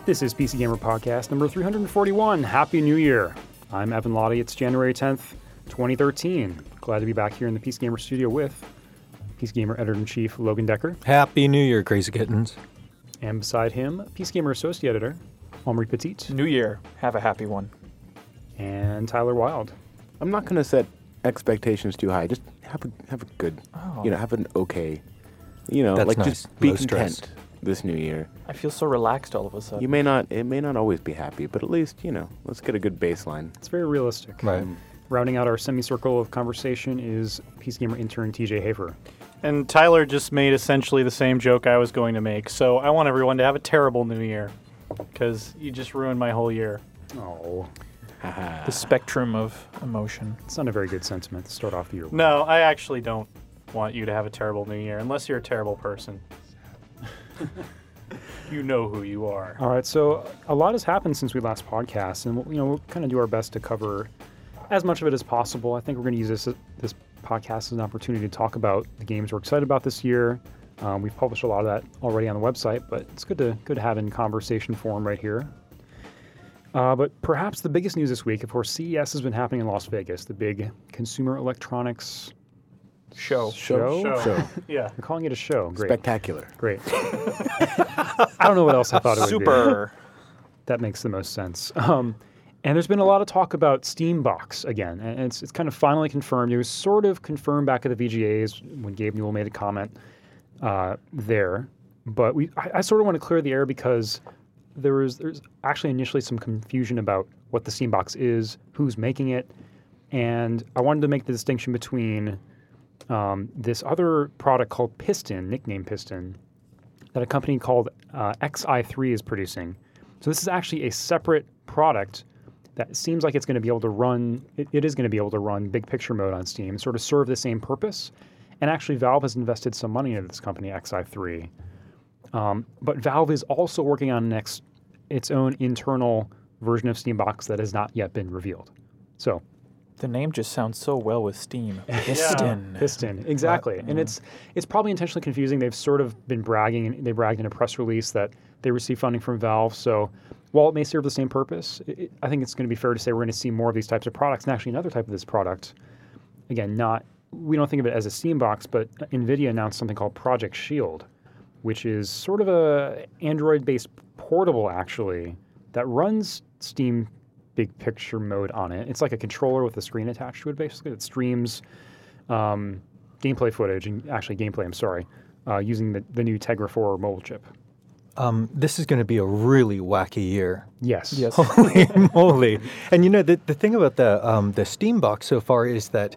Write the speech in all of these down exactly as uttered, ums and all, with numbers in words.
This is P C Gamer Podcast number three hundred forty-one. Happy New Year. I'm Evan Lottie. It's January tenth, twenty thirteen. Glad to be back here in the P C Gamer studio with P C Gamer Editor-in-Chief Logan Decker. Happy New Year, crazy kittens. And beside him, P C Gamer Associate Editor Omri Petit. New Year. Have a happy one. And Tyler Wilde. I'm not going to set expectations too high. Just have a have a good, Oh. you know, have an okay, you know, That's like nice. just be Low content stress. this new year. I feel so relaxed all of a sudden. You may not, it may not always be happy, but at least, you know, let's get a good baseline. It's very realistic. Right. Um, rounding out our semicircle of conversation is P C Gamer intern T J Hafer. And Tyler just made essentially the same joke I was going to make. So I want everyone to have a terrible new year because you just ruined my whole year. Oh, The spectrum of emotion. it's not a very good sentiment to start off the year with. No, I actually don't want you to have a terrible new year unless you're a terrible person. You know who you are. All right, so a lot has happened since we last podcast, and we'll, you know we'll kind of do our best to cover as much of it as possible. I think we're going to use this this podcast as an opportunity to talk about the games we're excited about this year. Um, we've published a lot of that already on the website, but it's good to good to have in conversation form right here. Uh, but perhaps the biggest news this week, of course, C E S has been happening in Las Vegas, the big consumer electronics Show. show. Show. So, Yeah. We're calling it a show. Great, spectacular. great. I don't know what else I thought it would be. Super. That makes the most sense. Um, and there's been a lot of talk about Steambox again, and it's it's kind of finally confirmed. It was sort of confirmed back at the V G As when Gabe Newell made a comment uh, there, but we I, I sort of want to clear the air because there was there's actually initially some confusion about what the Steambox is, who's making it, and I wanted to make the distinction between um, this other product called Piston, nicknamed Piston, that a company called uh, X I three is producing. So this is actually a separate product that seems like it's going to be able to run, it, it is going to be able to run big picture mode on Steam, sort of serve the same purpose. And actually Valve has invested some money into this company, X I three. Um, but Valve is also working on next, its own internal version of Steambox that has not yet been revealed. So The name just sounds so well with Steam. Piston. Piston, exactly. And it's it's probably intentionally confusing. They've sort of been bragging, and they bragged in a press release that they received funding from Valve. So while it may serve the same purpose, it, it- I think it's going to be fair to say we're going to see more of these types of products. And actually another type of this product, again, not we don't think of it as a Steambox, but NVIDIA announced something called Project Shield, which is sort of a Android-based portable, actually, that runs Steam big picture mode on it. It's like a controller with a screen attached to it, basically, that streams um, gameplay footage, and actually gameplay, I'm sorry, uh, using the, the new Tegra four mobile chip. Um, this is going to be a really wacky year. Yes. Yes. Holy moly. And you know, the, the thing about the um, the Steambox so far is that,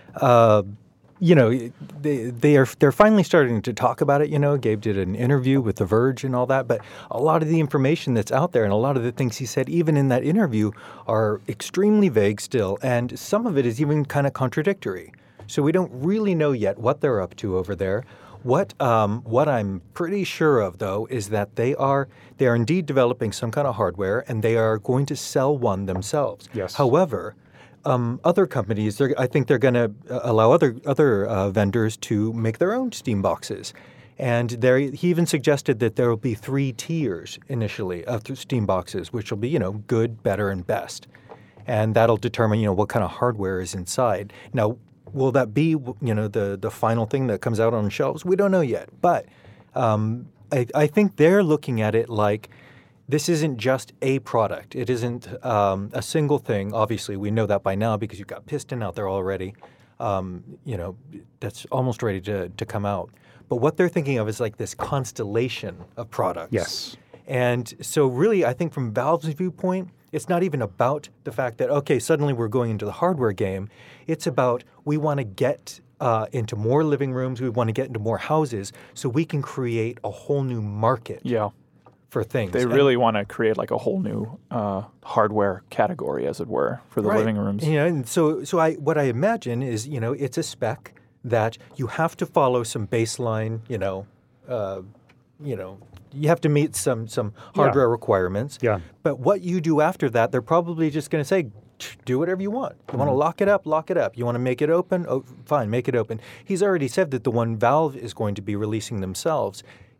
uh, you know, they, they are, they're finally starting to talk about it. You know, Gabe did an interview with The Verge and all that, but a lot of the information that's out there and a lot of the things he said, even in that interview, are extremely vague still. And some of it is even kind of contradictory. So we don't really know yet what they're up to over there. What um, what I'm pretty sure of, though, is that they are they are indeed developing some kind of hardware, and they are going to sell one themselves. Yes. However, um, other companies, they're, I think they're going to allow other other uh, vendors to make their own Steam boxes. And there, he even suggested that there will be three tiers initially of Steam boxes, which will be, you know, good, better, and best. And that'll determine, you know, what kind of hardware is inside. Now, will that be, you know, the, the final thing that comes out on shelves? We don't know yet. But um, I, I think they're looking at it like this isn't just a product. It isn't um, a single thing. Obviously, we know that by now because you've got Piston out there already, um, you know, that's almost ready to, to come out. But what they're thinking of is like this constellation of products. Yes. And so really, I think from Valve's viewpoint, it's not even about the fact that, okay, suddenly we're going into the hardware game. It's about we want to get uh, into more living rooms. We want to get into more houses so we can create a whole new market Yeah. for things. They And- really want to create like a whole new uh, hardware category, as it were, for the Right. living rooms. You know, and so so I what I imagine is, you know, it's a spec that you have to follow some baseline, you know, uh, you know, you have to meet some some hardware requirements. Yeah. But what you do after that, they're probably just going to say, do whatever you want. You want to lock it up, lock it up. You want to make it open? Oh, fine, make it open. He's already said that the one Valve is going to be releasing themselves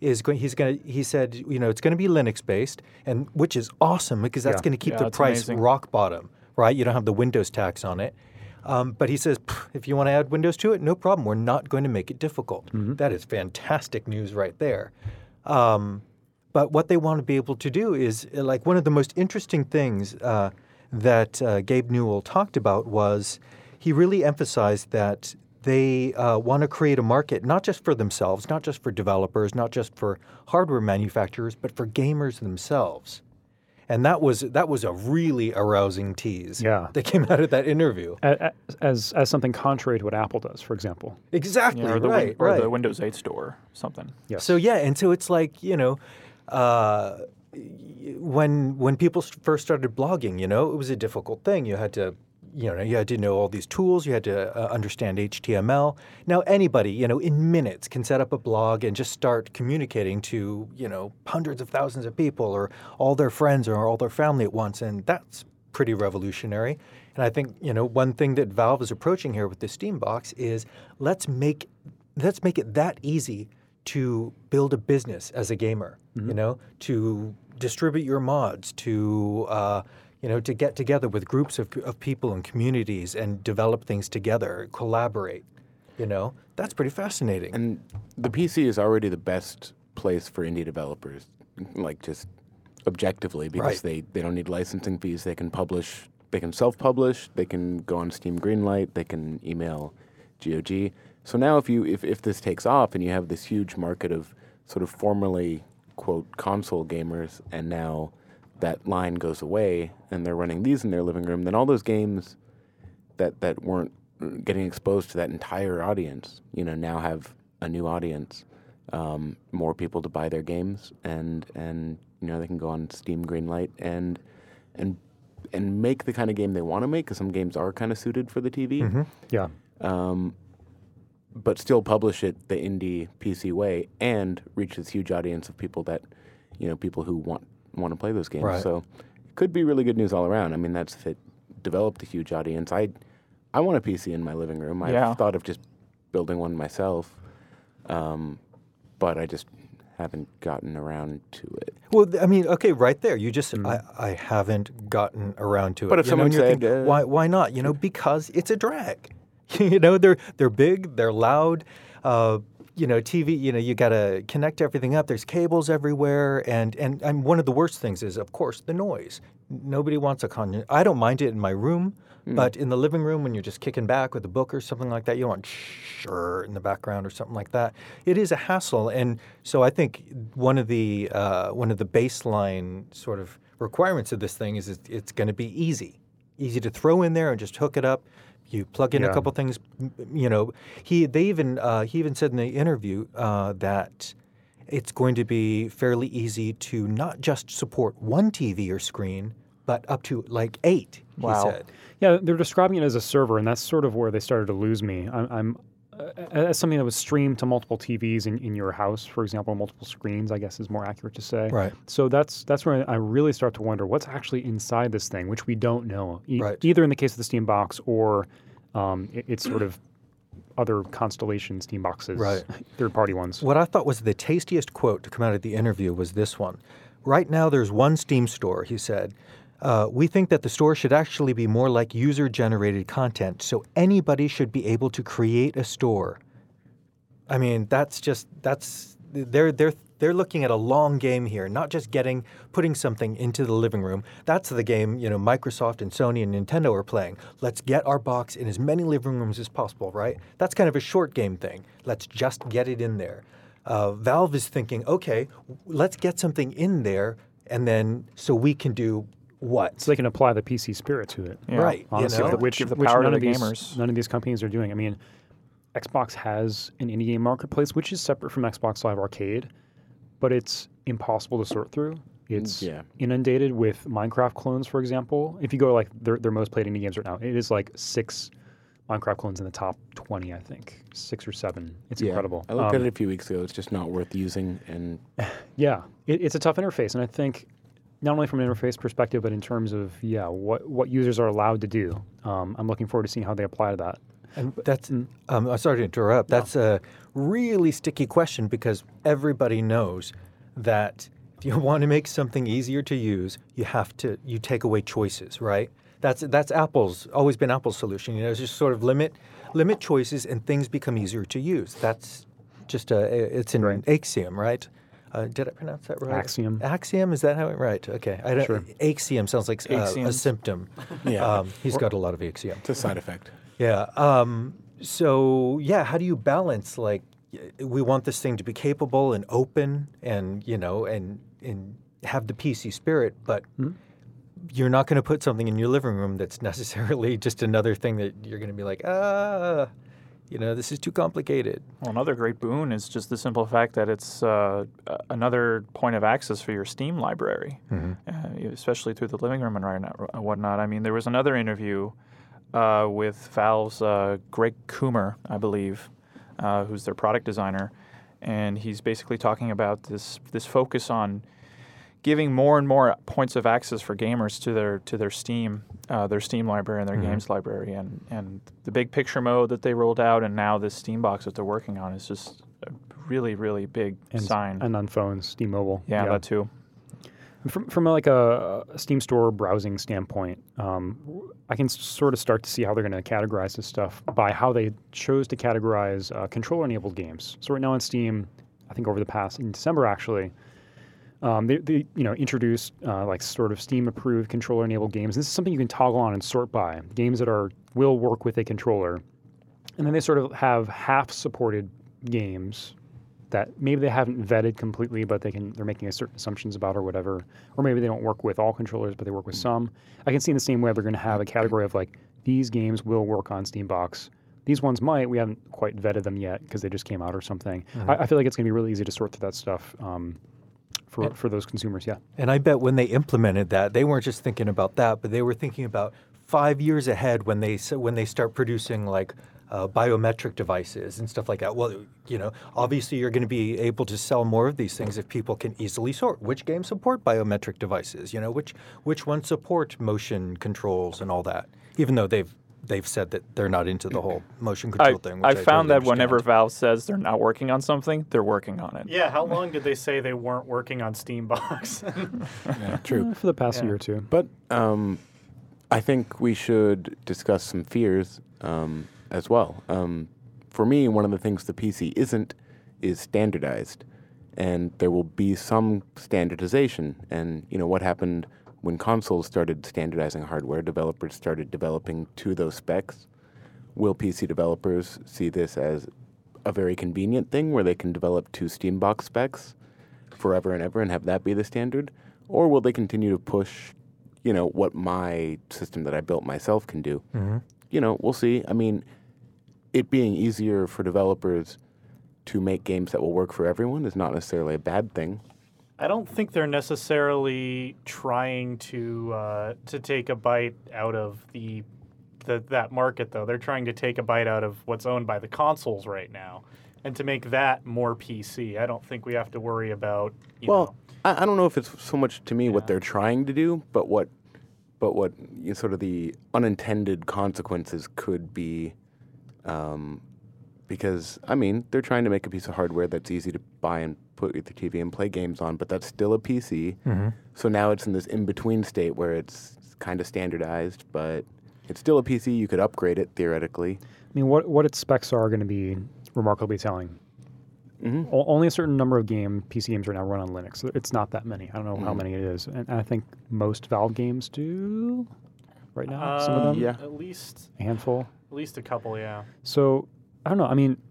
is going. He's going to. He said, you know, it's going to be Linux based, and which is awesome because that's Yeah. going to keep Yeah, the that's price amazing. rock bottom, right? You don't have the Windows tax on it. Um, but he says, if you want to add Windows to it, no problem. We're not going to make it difficult. Mm-hmm. That is fantastic news right there. Um, but what they want to be able to do is, uh, like, one of the most interesting things uh, that uh, Gabe Newell talked about was he really emphasized that they uh, want to create a market not just for themselves, not just for developers, not just for hardware manufacturers, but for gamers themselves. And that was that was a really arousing tease Yeah. that came out of that interview. A- a- As as something contrary to what Apple does, for example. Exactly, Yeah, or the, right, Win- or right. the Windows eight store, something. Yes. So yeah, and so it's like, you know, uh, y- when when people s- first started blogging, you know, it was a difficult thing. You had to, you know, you had to know all these tools. You had to uh, understand H T M L. Now anybody, you know, in minutes can set up a blog and just start communicating to, you know, hundreds of thousands of people or all their friends or all their family at once, and that's pretty revolutionary. And I think, you know, one thing that Valve is approaching here with the Steam Box is let's make let's make it that easy to build a business as a gamer, you know, to distribute your mods, to uh, you know, to get together with groups of, of people and communities and develop things together, collaborate. You know, that's pretty fascinating. And the P C is already the best place for indie developers, like just objectively, because Right. they, they don't need licensing fees. They can publish, they can self-publish, they can go on Steam Greenlight, they can email G O G. So now if you if, if this takes off and you have this huge market of sort of formerly, quote, console gamers, and now that line goes away and they're running these in their living room, then all those games that, that weren't getting exposed to that entire audience, you know, now have a new audience, um, more people to buy their games, and and you know they can go on Steam Greenlight and and and make the kind of game they want to make, because some games are kind of suited for the T V, Yeah. um, but still publish it the indie P C way and reach this huge audience of people that, you know, people who want want to play those games. Right. So it could be really good news all around. I mean, that's if it developed a huge audience. I I want a P C in my living room. I've Yeah. thought of just building one myself, um, but I just haven't gotten around to it. Well, th- I mean, okay, right there. You just, I, I haven't gotten around to it. But if You know, someone and you're said, thinking, uh, why, why not? You know, because it's a drag. you know, they're they're big, they're loud. Uh, you know, T V. You know, you got to connect everything up. There's cables everywhere, and and and one of the worst things is, of course, the noise. Nobody wants a con. I don't mind it in my room. But in the living room, when you're just kicking back with a book or something like that, you don't want shh in the background or something like that. It is a hassle, and so I think one of the uh, one of the baseline sort of requirements of this thing is it's, it's going to be easy, easy to throw in there and just hook it up. You plug in a Yeah. couple things, m- you know. He they even uh, he even said in the interview uh, that it's going to be fairly easy to not just support one T V or screen, but up to like eight. He Wow. said. Yeah, they're describing it as a server, and that's sort of where they started to lose me. I'm, I'm uh, as something that was streamed to multiple T Vs in, in your house, for example, multiple screens, I guess is more accurate to say. Right. So that's that's where I really start to wonder what's actually inside this thing, which we don't know, e- Right. either in the case of the Steam Box or um, it, it's sort of other Constellation Steam Boxes, Right. third-party ones. What I thought was the tastiest quote to come out of the interview was this one. Right now, there's one Steam store, he said. Uh, we think that the store should actually be more like user-generated content, so anybody should be able to create a store. I mean, that's just that's they're they're they're looking at a long game here, not just getting putting something into the living room. That's the game, you know, Microsoft and Sony and Nintendo are playing. Let's get our box in as many living rooms as possible, right? That's kind of a short game thing. Let's just get it in there. Uh, Valve is thinking, okay, let's get something in there, and then so we can do what? So they can apply the P C spirit to it. Yeah. Right. Honestly, you know? the- which, Give the which power to none the of these gamers. none of these companies are doing. I mean, Xbox has an indie game marketplace, which is separate from Xbox Live Arcade, but it's impossible to sort through. It's Yeah. inundated with Minecraft clones, for example. If you go to like their, their most played indie games right now, it is like six Minecraft clones in the top twenty, I think, six or seven. It's Yeah. incredible. I looked Um, at it a few weeks ago. It's just not worth using, and Yeah, it, it's a tough interface, and I think not only from an interface perspective, but in terms of yeah, what what users are allowed to do. Um, I'm looking forward to seeing how they apply to that. And that's, um, I'm sorry to interrupt, that's a really sticky question because everybody knows that if you want to make something easier to use, you have to, you take away choices, right? That's that's Apple's, always been Apple's solution. You know, it's just sort of limit limit choices and things become easier to use. That's just a, it's an Right. axiom, right? Uh, did I pronounce that right? Axiom. Axiom, is that how it, right? Okay. I don't, Sure. Axiom sounds like uh, a Axioms. symptom. Yeah. Um, he's got a lot of axiom. It's a side effect. Yeah. Um, so yeah, how do you balance like y- we want this thing to be capable and open and you know and and have the P C spirit, but you're not going to put something in your living room that's necessarily just another thing that you're going to be like, ah, you know, this is too complicated. Well, another great boon is just the simple fact that it's uh, a- another point of access for your Steam library, uh, especially through the living room and right now- uh, whatnot. I mean, there was another interview uh, with Valve's uh, Greg Coomer, I believe, uh, who's their product designer, and he's basically talking about this this focus on giving more and more points of access for gamers to their to their Steam uh, their Steam library and their Mm-hmm. games library, and and the big picture mode that they rolled out, and now this Steam box that they're working on is just a really really big And, sign. and on phones, Steam Mobile. yeah, that too. From from like a, a Steam Store browsing standpoint, um, I can s- sort of start to see how they're going to categorize this stuff by how they chose to categorize uh, controller-enabled games. So right now on Steam, I think over the past in December actually, um, they, they you know introduced uh, like sort of Steam-approved controller-enabled games. This is something you can toggle on and sort by games that are will work with a controller, and then they sort of have half-supported games that maybe they haven't vetted completely, but they can they're making a certain assumptions about or whatever, or maybe they don't work with all controllers, but they work with some. I can see in the same way they're going to have a category of like these games will work on Steambox. These ones might. We haven't quite vetted them yet because they just came out or something. I, I feel like it's going to be really easy to sort through that stuff um, for for those consumers. Yeah. And I bet when they implemented that, they weren't just thinking about that, but they were thinking about five years ahead when they s- when they start producing like uh, biometric devices and stuff like that. Well, you know, obviously you're going to be able to sell more of these things if people can easily sort which games support biometric devices. You know, which which ones support motion controls and all that. Even though they've they've said that they're not into the whole motion I, control thing. Which I I found totally that whenever understand. Valve says they're not working on something, they're working on it. Yeah, how long did they say they weren't working on Steambox? Yeah, true. Uh, for the past Yeah. year or two. But um, I think we should discuss some fears um, as well. Um, for me, one of the things the P C isn't is standardized, and there will be some standardization. And you know what happened when consoles started standardizing hardware? Developers started developing to those specs. Will P C developers see this as a very convenient thing where they can develop to Steambox specs forever and ever and have that be the standard? Or will they continue to push, you know, what my system that I built myself can do? Mm-hmm. You know, we'll see. I mean, it being easier for developers to make games that will work for everyone is not necessarily a bad thing. I don't think they're necessarily trying to uh, to take a bite out of the, the that market, though. They're trying to take a bite out of what's owned by the consoles right now, and to make that more P C. I don't think we have to worry about. You Well, know, I, I don't know if it's so much to me Yeah. what they're trying to do, but what, but what you know, sort of the unintended consequences could be, um, because I mean they're trying to make a piece of hardware that's easy to buy and put with the T V and play games on, but that's still a P C. Mm-hmm. So now it's in this in-between state where it's kind of standardized, but it's still a P C. You could upgrade it theoretically. I mean, what what its specs are going to be remarkably telling. Mm-hmm. O- only a certain number of game P C games right now run on Linux. It's not that many. I don't know how Mhm. many it is, and I think most Valve games do right now. Some of um, them, Yeah. At least a handful. at least a couple, yeah. So I don't know. I mean,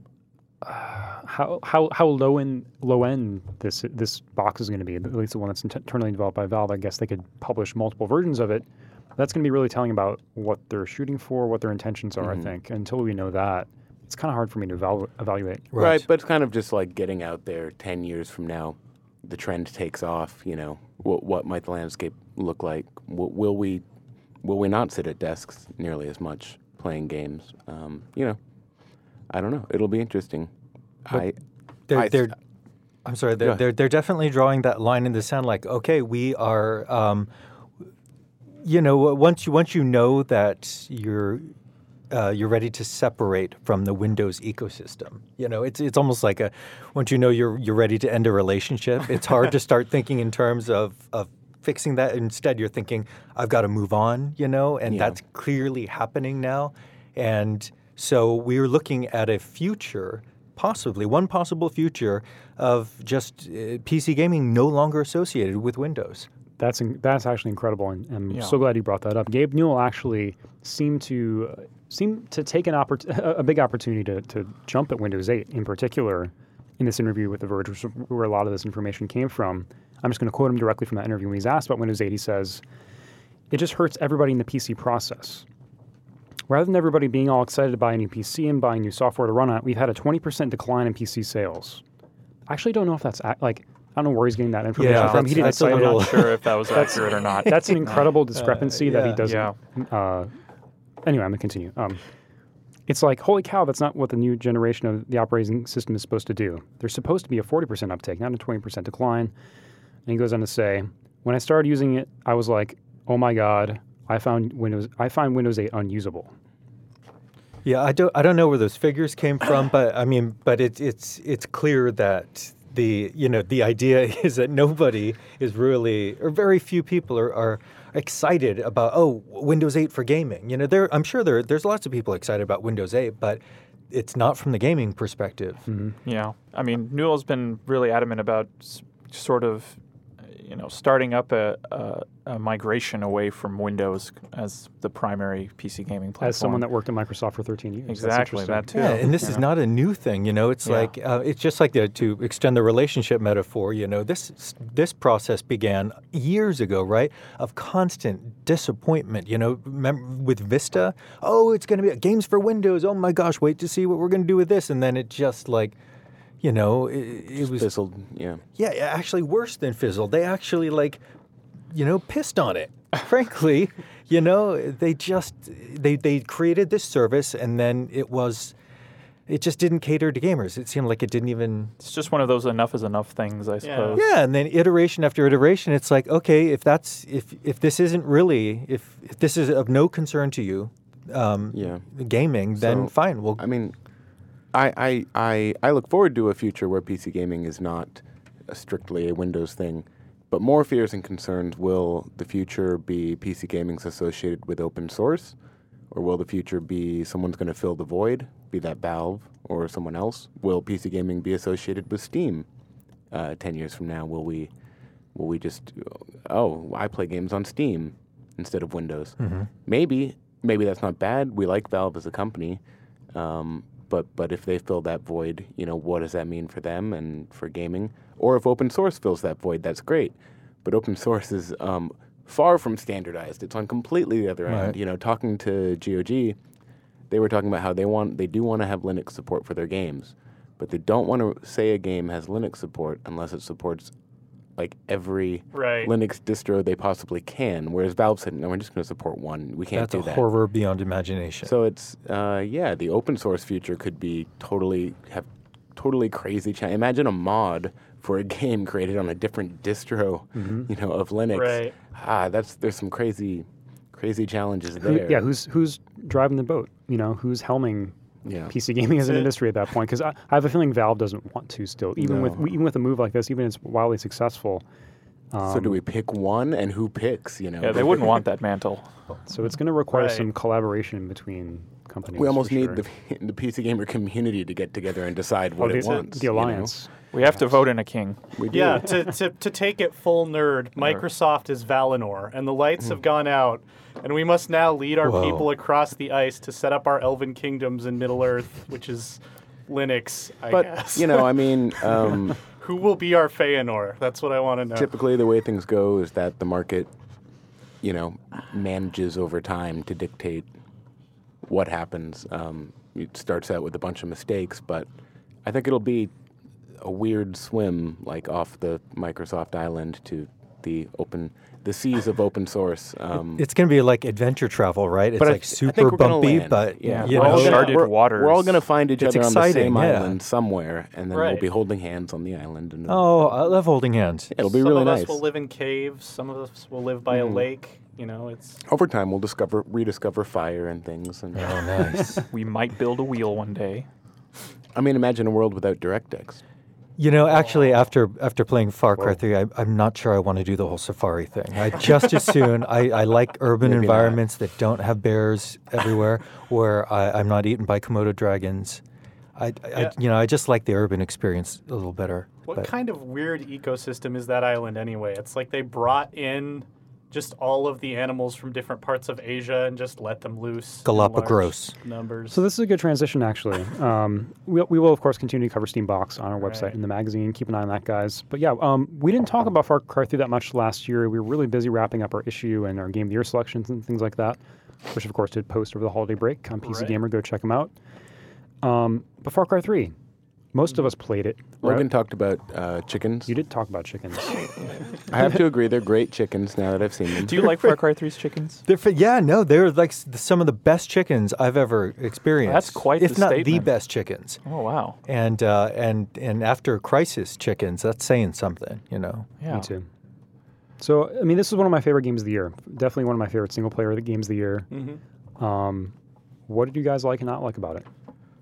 uh, how how how low end low end this this box is going to be? At least the one that's internally developed by Valve. I guess they could publish multiple versions of it. That's going to be really telling about what they're shooting for, what their intentions are. Mhm. I think until we know that, it's kind of hard for me to evalu- evaluate. Right. but it's kind of just like getting out there ten years from now, the trend takes off, you know, what, what might the landscape look like? W- will we will we not sit at desks nearly as much playing games? Um, you know, I don't know. It'll be interesting. But I, They're, I- they're, I'm sorry, Go they're, ahead. they're, they're definitely drawing that line in the sand like, okay, we are, um, you know, once you, once you know that you're, uh, you're ready to separate from the Windows ecosystem. You know, it's it's almost like a once you know you're you're ready to end a relationship, it's hard to start thinking in terms of of fixing that. Instead, you're thinking, I've got to move on. You know, and Yeah. that's clearly happening now. And so we're looking at a future, possibly one possible future of just uh, P C gaming no longer associated with Windows. That's in, that's actually incredible, and I'm Yeah. so glad you brought that up. Gabe Newell actually seemed to uh, seemed to take an oppor- a big opportunity to, to jump at Windows eight in particular in this interview with The Verge, which is where a lot of this information came from. I'm just going to quote him directly from that interview. When he's asked about Windows eight, he says, "It just hurts everybody in the P C process. Rather than everybody being all excited to buy a new P C and buying new software to run on it, we've had a twenty percent decline in P C sales." I actually don't know if that's ac- like I don't know where he's getting that information Yeah, from. He didn't that's a cite little- it. I'm not sure if that was accurate or not. That's an incredible discrepancy that he yeah. doesn't. Uh, anyway, I'm gonna continue. Um, it's like, holy cow, that's not what the new generation of the operating system is supposed to do. There's supposed to be a forty percent uptake, not a twenty percent decline. And he goes on to say, when I started using it, I was like, oh my god, I found Windows. I find Windows eight unusable. Yeah, I don't I don't know where those figures came from, but I mean, but it's it's it's clear that the you know the idea is that nobody is really, or very few people are, are excited about oh Windows eight for gaming. You know, there I'm sure there there's lots of people excited about Windows eight, but it's not from the gaming perspective. Yeah, I mean, Newell's been really adamant about s- sort of, you know, starting up a, a, a migration away from Windows as the primary P C gaming platform. As someone that worked at Microsoft for thirteen years, That's Exactly, interesting. that too. Yeah, and this Yeah. is not a new thing. You know, it's Yeah. like uh, it's just like the, to extend the relationship metaphor. You know, this this process began years ago, right? Of constant disappointment. You know, mem- with Vista. Oh, it's going to be games for Windows. Oh my gosh, wait to see what we're going to do with this. And then it just like, you know, it, it was Fizzled, yeah. yeah, actually worse than fizzled. They actually like, you know, pissed on it. Frankly, you know, they just they they created this service and then it was it just didn't cater to gamers. It seemed like it didn't even It's just one of those enough is enough things, I suppose. yeah, and then iteration after iteration, it's like, okay, if that's if if this isn't really if, if this is of no concern to you, um, Yeah. gaming, then So, fine. Well, I mean, I, I, I, I look forward to a future where P C gaming is not a strictly a Windows thing, but more fears and concerns. Will the future be P C gaming's associated with open source, or will the future be someone's going to fill the void, be that Valve or someone else? Will P C gaming be associated with Steam uh, ten years from now? Will we, will we just, oh, I play games on Steam instead of Windows? Maybe, maybe that's not bad. We like Valve as a company. Um, But but if they fill that void, you know, what does that mean for them and for gaming? Or if open source fills that void, that's great. But open source is um, far from standardized. It's on completely the other Right. end. You know, talking to G O G, they were talking about how they want they do want to have Linux support for their games, but they don't want to say a game has Linux support unless it supports like every Right. Linux distro they possibly can. Whereas Valve said, no, we're just going to support one. We can't that's do a that. horror beyond imagination. So it's uh, yeah, the open source future could be totally have totally crazy. Cha- Imagine a mod for a game created on a different distro, you know, of Linux. Right. Ah, that's there's some crazy, crazy challenges Who, there. yeah, who's who's driving the boat? You know, who's helming Yeah. P C gaming as an That's it. industry at that point? Because I, I have a feeling Valve doesn't want to still, even with No. even with a move like this, even if it's wildly successful. So do we pick one, and who picks? You know, Yeah, they wouldn't want that mantle. So it's going to require Right. some collaboration between companies. We almost for need sure. the the P C gamer community to get together and decide Oh, what the, it wants. the you know? alliance. We have to vote in a king. We do. Yeah, to, to, to take it full nerd, Microsoft is Valinor, and the lights have gone out, and we must now lead our Whoa. people across the ice to set up our elven kingdoms in Middle Earth, which is Linux, I But guess. you know, I mean. Um, Who will be our Feanor? That's what I want to know. Typically, the way things go is that the market, you know, manages over time to dictate what happens. Um, it starts out with a bunch of mistakes, but I think it'll be a weird swim, like off the Microsoft island to the open, the seas of open source. Um, it's going to be like adventure travel, right? It's but I like th- I super think we're gonna bumpy, land. but yeah, you we're all know, gonna- Uncharted we're, waters. We're all going to find each It's other on the exciting, same yeah. island somewhere, and then we'll Right. be holding hands on the island. And oh, I love holding hands. it'll be Some really of nice. us will live in caves. Some of us will live by a lake. You know, it's Over time, we'll discover, rediscover fire and things. And Oh, nice. We might build a wheel one day. I mean, imagine a world without DirectX. You know, actually, after after playing Far Cry three, I, I'm not sure I want to do the whole safari thing. I just as soon, I, I like urban Maybe environments that don't have bears everywhere, where I, I'm not eaten by Komodo dragons. I, I Yeah. you know, I just like the urban experience a little better. what but- kind of weird ecosystem is that island anyway? It's like they brought in just all of the animals from different parts of Asia and just let them loose. in Galapagos. large numbers. So this is a good transition, actually. Um, we, we will, of course, continue to cover Steambox on our website Right. and the magazine. Keep an eye on that, guys. But yeah, um, we didn't talk about Far Cry three that much last year. We were really busy wrapping up our issue and our Game of the Year selections and things like that, which, of course, did post over the holiday break on P C Right. Gamer. Go check them out. Um, but Far Cry three, most of us played it. Logan right? talked about uh, chickens. You did talk about chickens. I have to agree, they're great chickens now that I've seen them. Do you like Far Cry three's chickens? They're, fa- yeah, no, they're like s- some of the best chickens I've ever experienced. That's quite if the not the statement. best chickens. Oh, wow. And uh, and and after Crisis chickens, that's saying something, you know. Yeah. Me too. So, I mean, this is one of my favorite games of the year. Definitely one of my favorite single-player games of the year. Mhm. Um, what did you guys like and not like about it?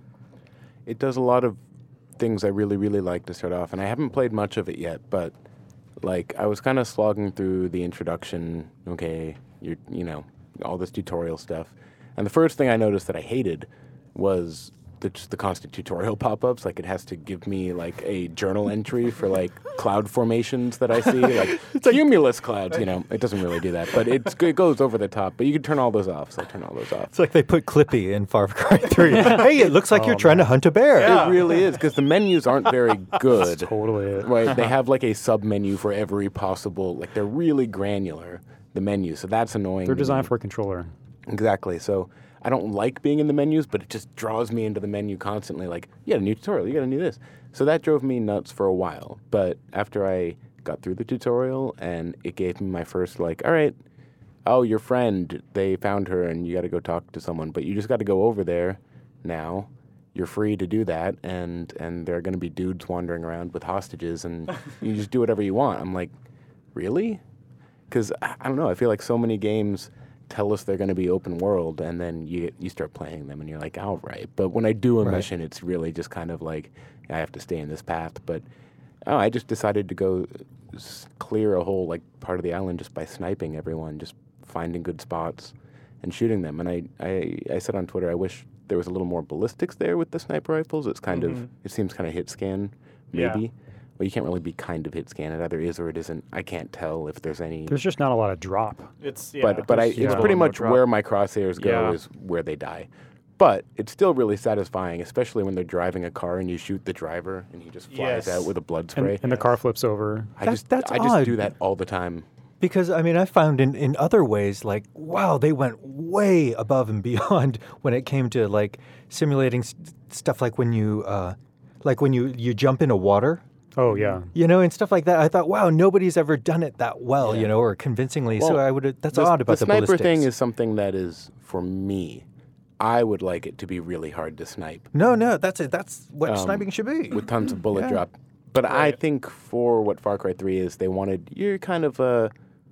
It does a lot of things I really, really like to start off, and I haven't played much of it yet, but like I was kind of slogging through the introduction. Okay, you're, you know, all this tutorial stuff, and the first thing I noticed that I hated was the, just the constant tutorial pop-ups. Like it has to give me like a journal entry for like cloud formations that I see, like cumulus clouds. You know, it doesn't really do that, but it's, it goes over the top. But you can turn all those off, so I turn all those off. It's like they put Clippy in Far Cry three. Hey, it looks like you're trying to hunt a bear. Yeah. It really is, because the menus aren't very good. Totally it. Right, they have like a sub menu for every possible, like they're really granular, the menus, so that's annoying. They're to designed me. for a controller. Exactly, so I don't like being in the menus, but it just draws me into the menu constantly, like, you got a new tutorial, you got to do this. So that drove me nuts for a while, but after I got through the tutorial and it gave me my first, like, all right, oh, your friend, they found her and you got to go talk to someone, but you just got to go over there now. You're free to do that, and, and there are going to be dudes wandering around with hostages, and you just do whatever you want. I'm like, really? Because, I I don't know, I feel like so many games tell us they're going to be open world, and then you you start playing them, and you're like, all right. But when I do a Right. mission, it's really just kind of like, I have to stay in this path. But oh, I just decided to go s- clear a whole like part of the island just by sniping everyone, just finding good spots and shooting them. And I, I, I said on Twitter, I wish there was a little more ballistics there with the sniper rifles. It's kind of, Mhm. it seems kind of hit scan, Yeah. maybe. Well, you can't really be kind of hit scan. It either is or it isn't. I can't tell if there's any. There's just not a lot of drop. It's yeah, but but I, there's it's yeah. pretty no much drop. where my crosshairs go Yeah. is where they die. But it's still really satisfying, especially when they're driving a car and you shoot the driver and he just flies Yes. out with a blood And, spray. and the car flips over. I That- just that's I just odd. do that all the time. Because, I mean, I found in, in other ways, like, wow, they went way above and beyond when it came to, like, simulating s- stuff like when you, uh, like when you, you jump into water, Oh, yeah. you know, and stuff like that. I thought, wow, nobody's ever done it that well, Yeah. you know, or convincingly. so Well, I would, that's the, odd about the the, sniper ballistics. thing is something that is for me. I would like it to be really hard to snipe No, no, that's it. That's what Um, sniping should be. with tons of bullet Yeah. drop. But I Right. think for what Far Cry three is, they wanted you're kind of a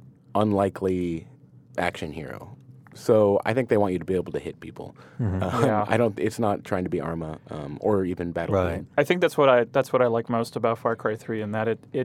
unlikely action hero. So I think they want you to be able to hit people. Mm-hmm. Um, Yeah. I don't. It's not trying to be Arma um, or even Battlefield. Right. I think that's what I that's what I like most about Far Cry three, in that it it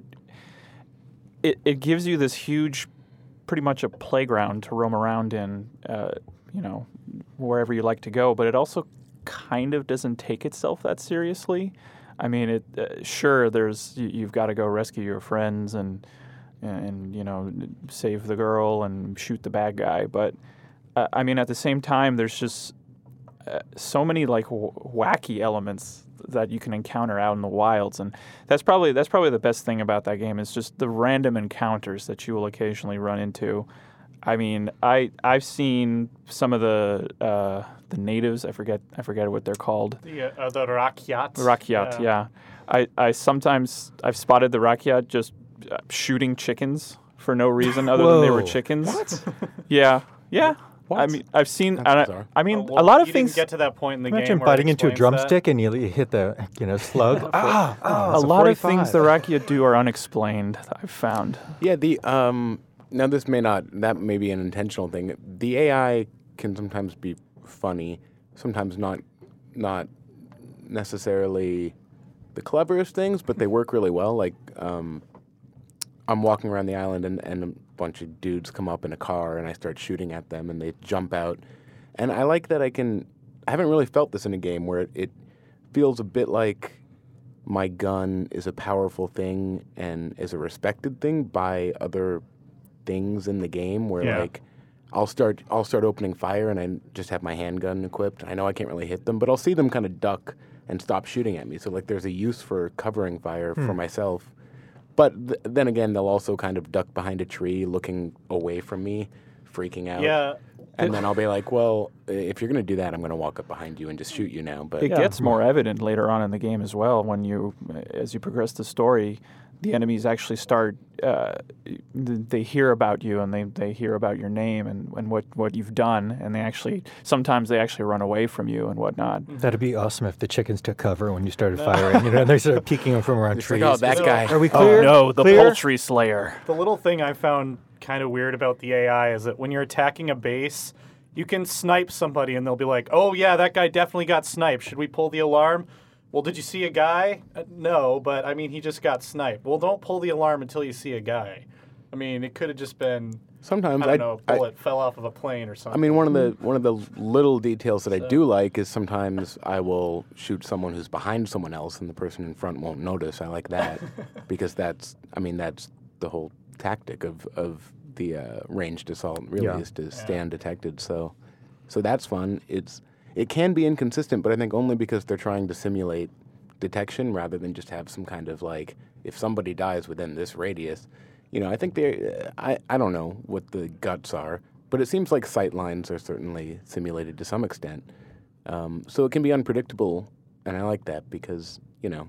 it, it gives you this huge, pretty much a playground to roam around in, uh, you know, wherever you like to go. But it also kind of doesn't take itself that seriously. I mean, it uh, sure there's you, you've got to go rescue your friends and and you know save the girl and shoot the bad guy, but uh, I mean at the same time there's just uh, so many like w- wacky elements that you can encounter out in the wilds, and that's probably that's probably the best thing about that game is just the random encounters that you will occasionally run into. I mean, I I've seen some of the uh, the natives. I forget I forget what they're called. the uh, the Rakyat. The Rakyat, yeah. I, I sometimes I've spotted the Rakyat just uh, shooting chickens for no reason other than they were Whoa. chickens. What? Yeah, yeah. I What? mean, I've seen. That's I, bizarre. I mean, Oh, well, a lot of you things. Didn't get to that point in the Imagine game. where it biting into a explains that. drumstick and you, you hit the, you know, slug. ah, ah, a it's lot of things the forty-five. Rakyat do are unexplained. I've found. Yeah, the um, now this may not, that may be an intentional thing. The A I can sometimes be funny, sometimes not, not necessarily the cleverest things, but they work really well. Like, um, I'm walking around the island and, and a bunch of dudes come up in a car and I start shooting at them and they jump out. And I like that I can, I haven't really felt this in a game where it, it feels a bit like my gun is a powerful thing and is a respected thing by other things in the game where Yeah. like I'll start I'll start opening fire and I just have my handgun equipped. I know I can't really hit them, but I'll see them kind of duck and stop shooting at me. So like there's a use for covering fire for myself. But th- then again, they'll also kind of duck behind a tree looking away from me, freaking out. Yeah. And then I'll be like, well, if you're going to do that, I'm going to walk up behind you and just shoot you now. But It gets more evident later on in the game as well when you, as you progress the story, the enemies actually start, uh, they hear about you and they, they hear about your name and, and what, what you've done, and they actually, sometimes they actually run away from you and whatnot. That'd be awesome if the chickens took cover when you started firing. You know, and they started peeking them from around it's trees. like, oh, that So- guy. Are we clear? Oh no, the Clear? poultry slayer. The little thing I found kind of weird about the A I is that when you're attacking a base, you can snipe somebody and they'll be like, oh, yeah, that guy definitely got sniped. Should we pull the alarm? Well, did you see a guy? Uh, no, but I mean, he just got sniped. Well, don't pull the alarm until you see a guy. I mean, it could have just been, Sometimes I don't I, know, a I, bullet fell off of a plane or I something. mean, one of the one of the little details that I do like is sometimes I will shoot someone who's behind someone else, and the person in front won't notice. I like that because that's, I mean, that's the whole tactic of of the uh, ranged assault. Really, Yeah. is to stay undetected. So, so that's fun. It's it can be inconsistent, but I think only because they're trying to simulate detection rather than just have some kind of like, if somebody dies within this radius. You know, I think they, I, I don't know what the guts are, but it seems like sight lines are certainly simulated to some extent. Um, so it can be unpredictable, and I like that because, you know,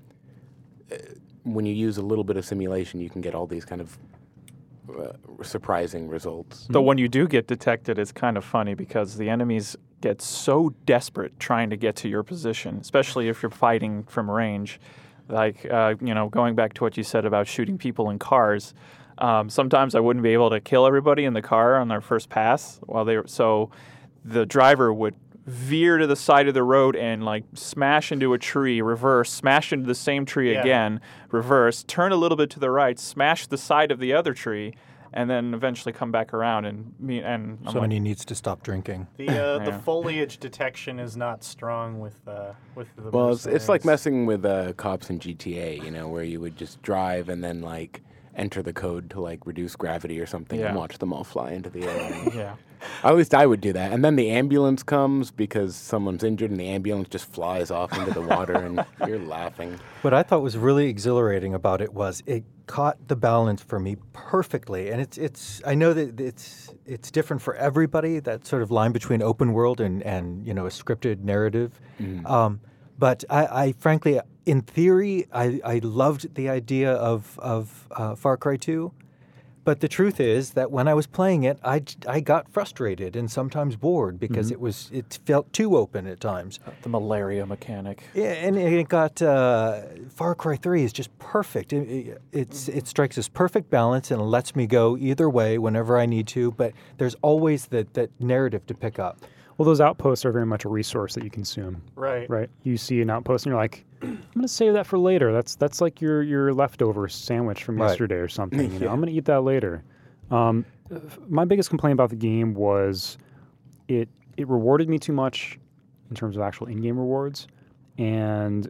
uh, when you use a little bit of simulation, you can get all these kind of uh, surprising results. Though when you do get detected, it's kind of funny because the enemies get so desperate trying to get to your position, especially if you're fighting from range. Like, uh, you know, going back to what you said about shooting people in cars, um, sometimes I wouldn't be able to kill everybody in the car on their first pass while they were, so the driver would veer to the side of the road and like smash into a tree, reverse, smash into the same tree Yeah. again, reverse, turn a little bit to the right, smash the side of the other tree, and then eventually come back around and me and I'm So like, he needs to stop drinking. The uh, the Yeah. foliage detection is not strong with uh, with the Well, it's, it's like mercenaries. messing with uh, cops in G T A, you know, where you would just drive and then like enter the code to like reduce gravity or something and Yeah. watch them all fly into the air. yeah. At least I would do that. And then the ambulance comes because someone's injured and the ambulance just flies off into the water and you're laughing. What I thought was really exhilarating about it was it caught the balance for me perfectly. And it's it's I know that it's it's different for everybody, that sort of line between open world and, and you know, a scripted narrative. Um, but I, I frankly, in theory, I, I loved the idea of, of uh, Far Cry two. But the truth is that when I was playing it, I, j- I got frustrated and sometimes bored because it was it felt too open at times. The malaria mechanic. Yeah, and it got uh, Far Cry three is just perfect. It, it, it's it strikes this perfect balance and lets me go either way whenever I need to. But there's always that that narrative to pick up. Well, those outposts are very much a resource that you consume, Right. right? You see an outpost and you're like, I'm going to save that for later. That's that's like your your leftover sandwich from Right. yesterday or something. You know, I'm going to eat that later. Um, my biggest complaint about the game was it it rewarded me too much in terms of actual in-game rewards, and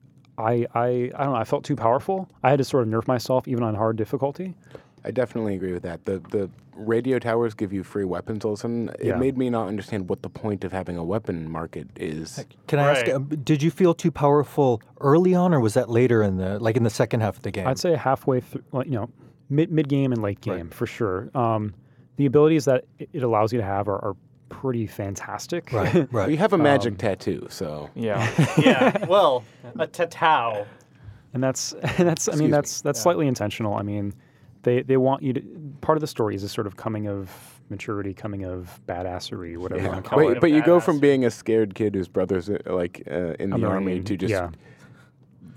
I I I don't know. I felt too powerful. I had to sort of nerf myself even on hard difficulty. I definitely agree with that. The the radio towers give you free weapons all of a sudden. It Yeah. made me not understand what the point of having a weapon market is. Can I ask? Right. Um, did you feel too powerful early on, or was that later in the like in the second half of the game? I'd say halfway through, like, you know, mid mid game and late game Right. for sure. Um, the abilities that it it allows you to have are, are pretty fantastic. right, Well, right. you have a magic Um, tattoo, so Yeah. Yeah. Well, a tatau. and that's and that's I Excuse mean me. that's that's Yeah. slightly intentional. I mean, they they want you to. Part of the story is a sort of coming of maturity, coming of badassery, whatever you Yeah. want to call Wait, it. Wait, but you go badass. from being a scared kid whose brother's uh, like uh, in A the army Marine, to just yeah.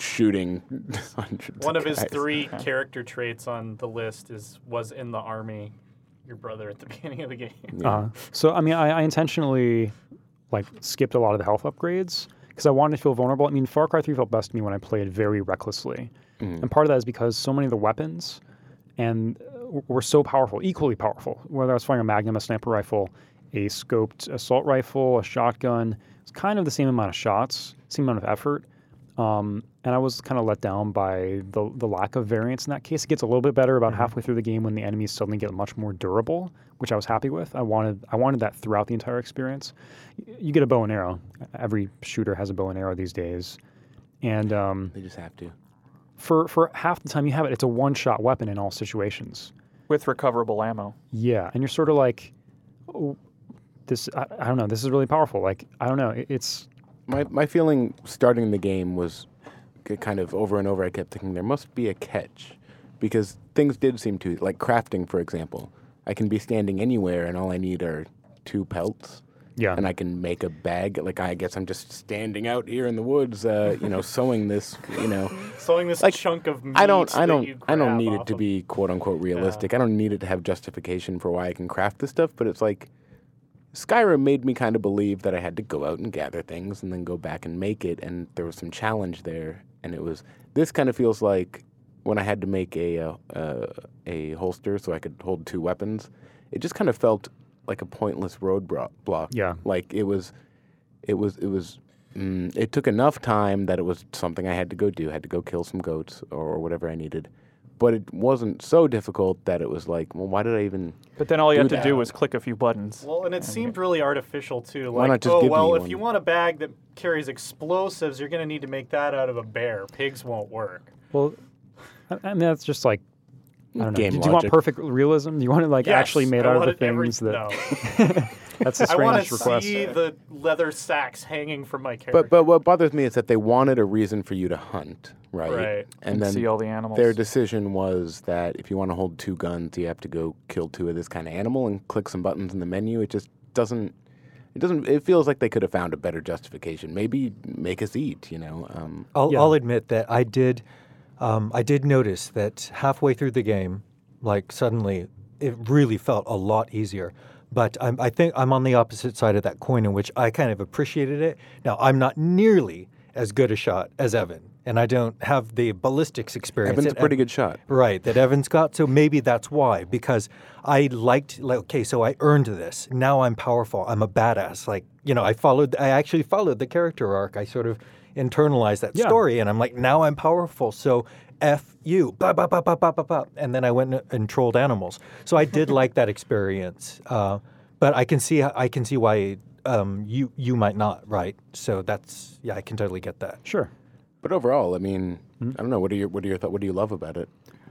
shooting hundreds One of his guys. three character traits on the list is was in the army. Your brother at the beginning of the game. Yeah. Uh, so I mean, I, I intentionally like skipped a lot of the health upgrades because I wanted to feel vulnerable. I mean, Far Cry three felt best to me when I played very recklessly, Mhm. and part of that is because so many of the weapons and uh, were so powerful, equally powerful. Whether I was firing a Magnum, a sniper rifle, a scoped assault rifle, a shotgun, it's kind of the same amount of shots, same amount of effort. Um, and I was kind of let down by the the lack of variance in that case. It gets a little bit better about Mhm. halfway through the game when the enemies suddenly get much more durable, which I was happy with. I wanted I wanted that throughout the entire experience. Y- You get a bow and arrow. Every shooter has a bow and arrow these days, and um, They just have to. for for half the time you have it, it's a one shot weapon in all situations. With recoverable ammo. Yeah, and you're sort of like, oh, this. I, I don't know. This is really powerful. Like I don't know. It, it's My my feeling starting the game was k- kind of over and over. I kept thinking there must be a catch, because things did seem to, like crafting, for example. I can be standing anywhere, and all I need are two pelts, yeah. and I can make a bag. Like I guess I'm just standing out here in the woods, uh, you know, sewing this, you know. Sewing this Like, chunk of meat I don't, I that don't, you I don't grab need it off to of- be quote unquote realistic. I don't need it to have justification for why I can craft this stuff. But it's like Skyrim made me kind of believe that I had to go out and gather things and then go back and make it, and there was some challenge there. And it was this kind of feels like when I had to make a uh, uh, a holster so I could hold two weapons. It just kind of felt like a pointless roadblock. block. Yeah. Like it was, it was, it was. Mm, it took enough time that it was something I had to go do. I had to go kill some goats or whatever I needed. But it wasn't so difficult that it was like, well, why did I even? But then all you Do had to that. do was click a few buttons. Well, and it seemed really artificial too. Why Like, not just oh give me well, if one? you want a bag that carries explosives, you're going to need to make that out of a bear. Pigs won't work. Well, I, I mean that's just like I don't know. Game Do, do you want logic. perfect realism? Do you want it like Yes, actually made I out of want the it every- things that? No. That's a I want strange to request. see the leather sacks hanging from my character. But but what bothers me is that they wanted a reason for you to hunt, right? Right. And And then see all the animals. their decision was that if you want to hold two guns, you have to go kill two of this kind of animal and click some buttons in the menu. It just doesn't. It doesn't. It feels like they could have found a better justification. Maybe make us eat. You know. Um, I'll, Yeah. I'll admit that I did, um, I did notice that halfway through the game, like suddenly, it really felt a lot easier. But I'm, I think I'm on the opposite side of that coin, in which I kind of appreciated it. Now I'm not nearly as good a shot as Evan, and I don't have the ballistics experience. Evan's a that pretty Ev- good shot. Right, that Evan's got. So maybe that's why, because I liked, like, okay, so I earned this. Now I'm powerful. I'm a badass. Like, you know, I followed, I actually followed the character arc. I sort of internalized that Yeah. story, and I'm like, now I'm powerful. So F you, ba ba ba ba ba ba ba, and then I went and, and trolled animals. So I did like that experience, uh, but I can see, I can see why um, you you might not, right? So that's, yeah, I can totally get that. Sure. But overall, I mean, Hmm? I don't know. What are your What are your thoughts? What do you love about it?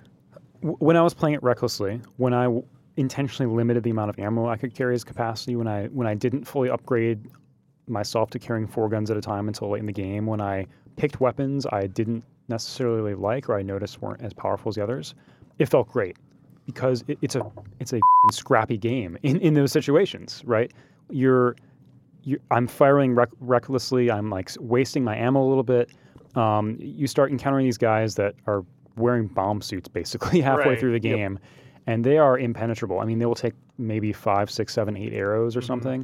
W- When I was playing it recklessly, when I w- intentionally limited the amount of ammo I could carry as capacity, when I when I didn't fully upgrade myself to carrying four guns at a time until late in the game, when I picked weapons I didn't necessarily like or I noticed weren't as powerful as the others, it felt great because it, it's a it's a f***ing scrappy game in, in those situations, right? You're, you're I'm firing rec- recklessly. I'm like s- wasting my ammo a little bit. Um, you start encountering these guys that are wearing bomb suits basically halfway Right, through the yep. game, and they are impenetrable. I mean, they will take maybe five, six, seven, eight arrows or Mm-hmm. something,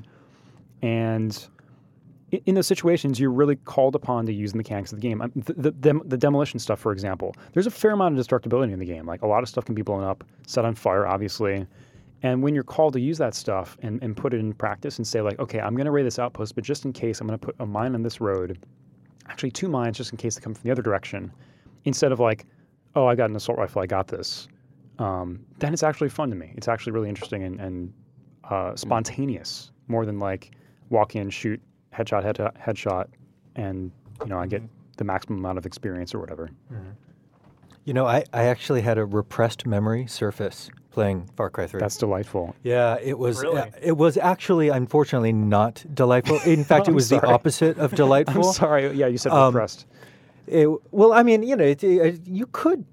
and i- in those situations, you're really called upon to use the mechanics of the game. Um, The, the, dem- the demolition stuff, for example, there's a fair amount of destructibility in the game. Like a lot of stuff can be blown up, set on fire, obviously. And when you're called to use that stuff and, and put it in practice and say like, okay, I'm going to raid this outpost, but just in case, I'm going to put a mine on this road. Actually, two mines just in case they come from the other direction. Instead of like, oh, I got an assault rifle, I got this. Um, then it's actually fun to me. It's actually really interesting and, and uh, spontaneous more than like walk in, shoot, headshot, head headshot, and you know I get the maximum amount of experience or whatever. You know, I, I actually had a repressed memory surface playing Far Cry three. That's delightful. Yeah, it was. Really? uh, it was actually, unfortunately, not delightful. In fact, it I'm was the sorry. opposite of I'm delightful. sorry. Yeah, you said Um, repressed. It, well, I mean, you know, it, it, you could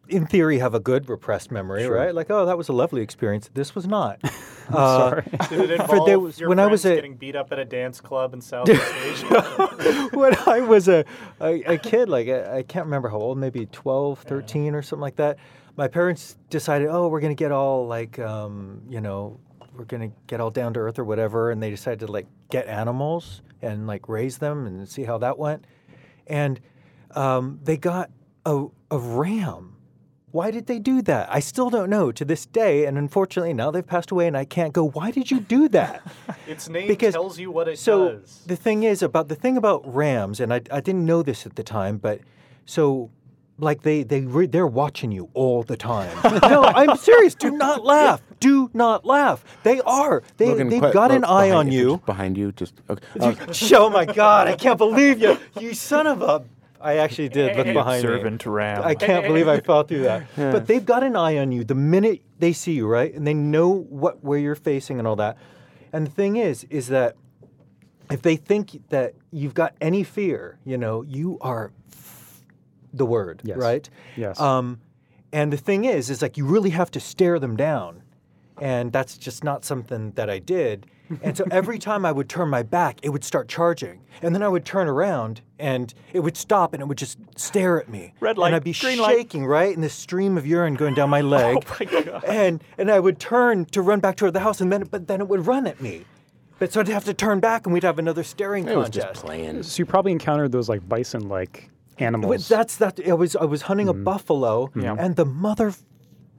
in theory, have a good repressed memory, Sure. right? Like, oh, that was a lovely experience. This was not. Uh, Sorry. Did it For involve there was- your when I was friends a- getting beat up at a dance club in Southeast Asia? when I was a, a, a kid, like I, I can't remember how old, maybe twelve, thirteen or something like that, my parents decided, oh, we're going to get all like, um, you know, we're going to get all down to earth or whatever. And they decided to like get animals and like raise them and see how that went. And um, they got a, a ram. Why did they do that? I still don't know to this day. And unfortunately, now they've passed away and I can't go, why did you do that? Its name Because- tells you what it so does. the thing is about the thing about rams, and I, I didn't know this at the time, but so like they they re, they're watching you all the time. No, I'm serious. Do not laugh. Do not laugh. They are. They Logan, they've quite- got look an eye behind- on if you. it's Behind you, just okay. Uh, Oh my God! I can't believe you. You son of a. I actually did look The behind me. observant ram. I can't believe I fell through that. But they've got an eye on you the minute they see you, right? And they know what where you're facing and all that. And the thing is, is that if they think that you've got any fear, you know, you are f- the word, Yes. right? Yes. Um, and the thing is, is like you really have to stare them down. And that's just not something that I did. And so every time I would turn my back, it would start charging. And then I would turn around and it would stop and it would just stare at me. Red light, And I'd be green light. shaking, right? And this stream of urine going down my leg. Oh my God. And and I would turn to run back toward the house and then but then it would run at me. But so I'd have to turn back and we'd have another staring it was contest. just playing. So you probably encountered those like bison-like animals. But that's that. I was I was hunting a buffalo, Yeah. and the mother f-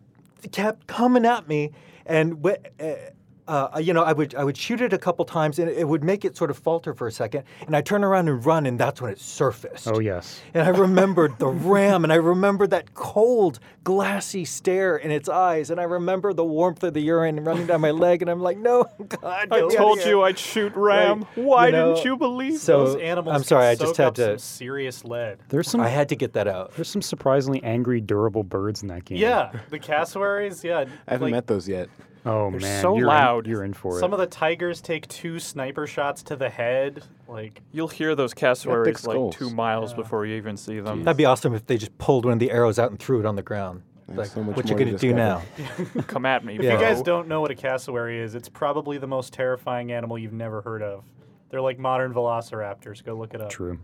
kept coming at me, and wh- uh, uh, you know I would I would shoot it a couple times, and it would make it sort of falter for a second, and I turn around and run, and that's when it surfaced. Oh yes. And I remembered the ram, and I remembered that cold, glassy stare in its eyes, and I remember the warmth of the urine running down my leg, and I'm like, no, God, I get me out told of you here. I'd shoot ram. Right. Why You know, didn't you believe so- Those animals I'm sorry, can I just soak had up to- some serious lead. There's some I had to get that out. there's some surprisingly angry, durable birds in that game. Yeah, the cassowaries. Yeah, I haven't like, met those yet. Oh They're man, so you're loud. In, you're in for some it. of the tigers take two sniper shots to the head. Like You'll hear those big cassowaries like skulls. two miles before you even see them. That'd be awesome if they just pulled one of the arrows out and threw it on the ground. There's Like, so much what you more to gonna do discover. now? Come at me. Yeah. if you guys bro. don't know what a cassowary is, it's probably the most terrifying animal you've never heard of. They're like modern velociraptors. Go look it up. True.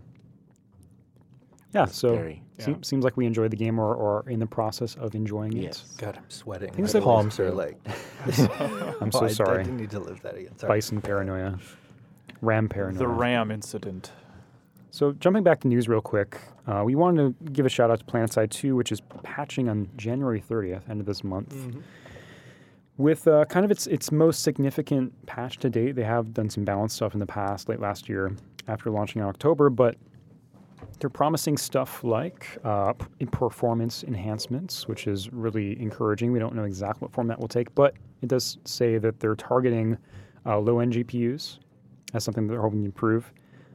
Yeah. So Scary. se- Yeah. seems like we enjoyed the game, or, or are in the process of enjoying Yes. God, I'm sweating. Things My that- palms are like. it. I'm Oh, so I, I sorry. didn't need to live that again. Sorry. Bison paranoia, ram paranoia. The ram incident. So jumping back to news real quick, uh, we wanted to give a shout out to PlanetSide two, which is patching on January thirtieth, end of this month. Mm-hmm. With uh, kind of its its most significant patch to date. They have done some balance stuff in the past, late last year, after launching in October, but they're promising stuff like uh, p- performance enhancements, which is really encouraging. We don't know exactly what form that will take, but it does say that they're targeting uh, low-end G P Us as something that they're hoping to improve.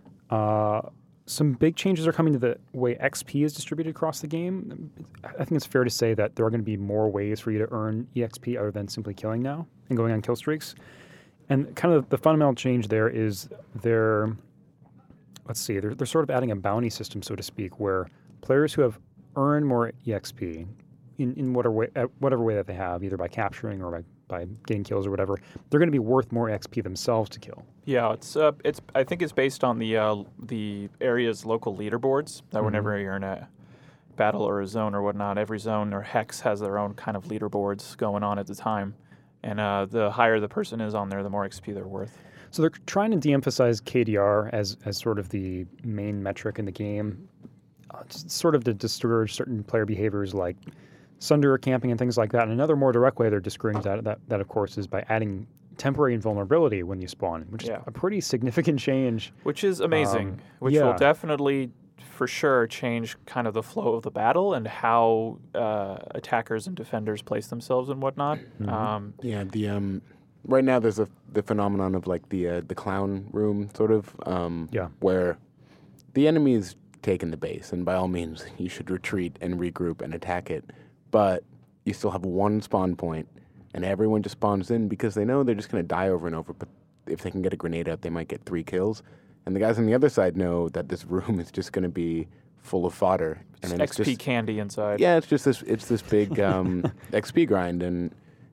Uh, some big changes are coming to the way X P is distributed across the game. I think it's fair to say that there are going to be more ways for you to earn E X P other than simply killing now and going on kill streaks. And kind of the fundamental change there is they're, let's see, they're, they're sort of adding a bounty system, so to speak, where players who have earned more E X P in, in whatever way, uh, whatever way that they have, either by capturing or by, by getting kills or whatever, they're going to be worth more X P themselves to kill. Yeah, it's uh, it's. I think it's based on the uh, the area's local leaderboards. That whenever you're in a battle or a zone or whatnot, every zone or hex has their own kind of leaderboards going on at the time, and uh, the higher the person is on there, the more X P they're worth. So they're trying to de-emphasize K D R as, as sort of the main metric in the game, uh, just sort of to discourage certain player behaviors like sunder camping and things like that. And another more direct way they're discouraging that, that, that of course, is by adding temporary invulnerability when you spawn, which Yeah. is a pretty significant change. Which is amazing, Um, which yeah. will definitely, for sure, change kind of the flow of the battle and how uh, attackers and defenders place themselves and whatnot. Um, Yeah, the um, right now there's a the phenomenon of like the uh, the clown room sort of um, Yeah. where the enemy is taking the base, and by all means you should retreat and regroup and attack it, but you still have one spawn point, and everyone just spawns in because they know they're just going to die over and over. But if they can get a grenade out, they might get three kills, and the guys on the other side know that this room is just going to be full of fodder. And then X P it's just, candy inside. yeah, it's just this. It's this big um, X P grind, and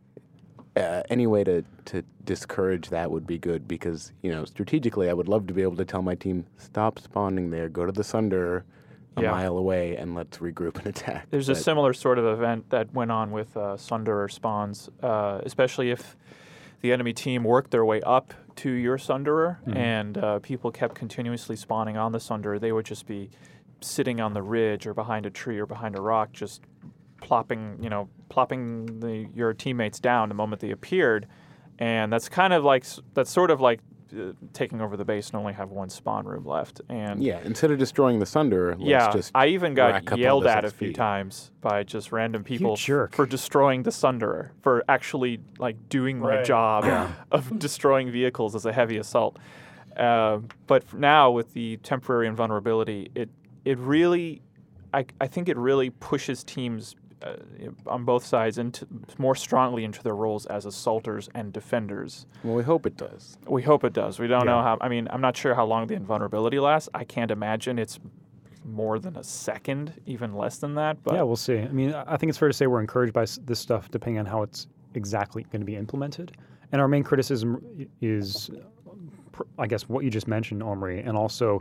uh, any way to to discourage that would be good because you know strategically, I would love to be able to tell my team stop spawning there, go to the Sunder a Yeah. mile away, and let's regroup and attack. There's a But- similar sort of event that went on with uh, Sunderer spawns, uh, especially if the enemy team worked their way up to your Sunderer Mhm. and uh, people kept continuously spawning on the Sunderer. They would just be sitting on the ridge or behind a tree or behind a rock, just plopping, you know, plopping the, your teammates down the moment they appeared. And that's kind of like, s- that's sort of like uh, taking over the base and only have one spawn room left. And Yeah, instead of destroying the Sunder, let's yeah, just I even rack got up all yelled this at a X few P. times by just random people jerk. for destroying the Sunderer, for actually like doing my Right. job of destroying vehicles as a heavy assault. Uh, but f- now with the temporary invulnerability, it it really, I, I think it really pushes teams uh, on both sides into more strongly into their roles as assaulters and defenders. Well, we hope it does. We hope it does. We don't Yeah. know how. I mean, I'm not sure how long the invulnerability lasts. I can't imagine it's more than a second, even less than that. But yeah, we'll see. I mean, I I think it's fair to say we're encouraged by s- this stuff depending on how it's exactly going to be implemented. And our main criticism i- is, pr- I guess, what you just mentioned, Omri, and also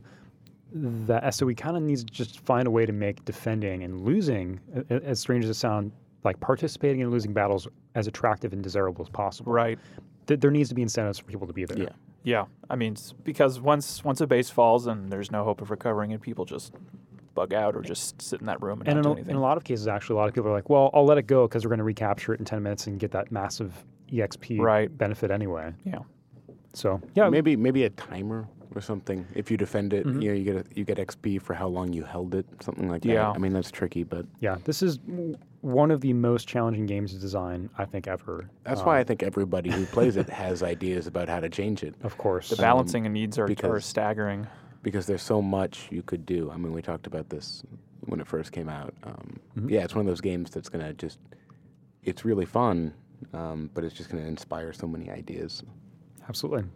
that S O E kind of needs to just find a way to make defending and losing, a- a- as strange as it sounds, like participating in losing battles as attractive and desirable as possible. right. Th- there needs to be incentives for people to be there. Yeah. Yeah, I mean, s- because once once a base falls and there's no hope of recovering it, people just bug out or just sit in that room and, And not in do a, anything. in a lot of cases, actually, a lot of people are like, well, I'll let it go because we're going to recapture it in ten minutes and get that massive E X P Right. benefit anyway. Yeah. So, yeah. Maybe maybe a timer or something. If you defend it, Mhm. you know, you get a, you get X P for how long you held it, something like Yeah. that. I mean, that's tricky, but Yeah, this is w- one of the most challenging games to design, I think, ever. that's Um, why I think everybody who plays it has ideas about how to change it Of course. The balancing and needs are, are because- staggering. because there's so much you could do. I mean, we talked about this when it first came out. Um, Mhm. Yeah, it's one of those games that's going to just, it's really fun, um, but it's just going to inspire so many ideas. Absolutely.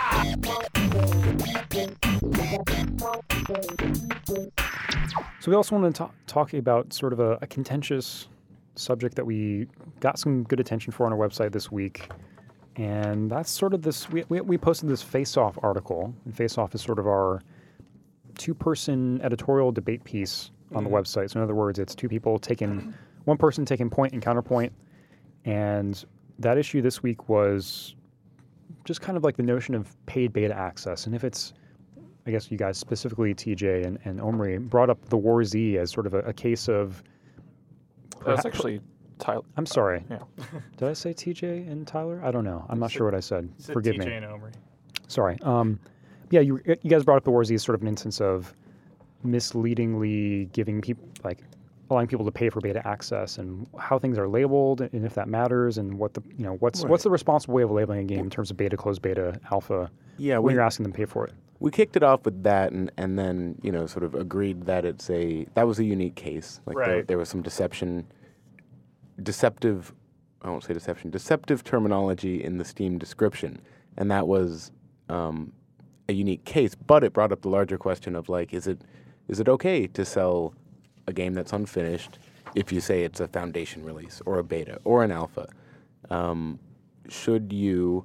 So we also want to talk, talk about sort of a, a contentious subject that we got some good attention for on our website this week. And that's sort of this, we, we, we posted this Face-Off article. And Face-Off is sort of our two-person editorial debate piece on the website. So in other words, it's two people taking, one person taking point and counterpoint. And that issue this week was just kind of like the notion of paid beta access. And if it's, I guess you guys specifically, T J and, and Omri, brought up the War Z as sort of a, a case of. That's perha- actually Tyler. I'm sorry. Yeah. Did I say T J and Tyler? I don't know. I'm not said- sure what I said. You said Forgive T J me. and Omri. Sorry. Um, yeah, you you guys brought up the War Z as sort of an instance of misleadingly giving people, like, allowing people to pay for beta access and how things are labeled and if that matters and what the you know what's what's Right. the responsible way of labeling a game in terms of beta, closed beta, alpha Yeah, when we, you're asking them to pay for it. we kicked it off with that, and, and then you know sort of agreed that it's a that was a unique case. Like there, Right. there was some deception, deceptive. I won't say deception. Deceptive terminology in the Steam description, and that was um, a unique case. But it brought up the larger question of like, is it is it okay to sell a game that's unfinished if you say it's a foundation release or a beta or an alpha? Um, should you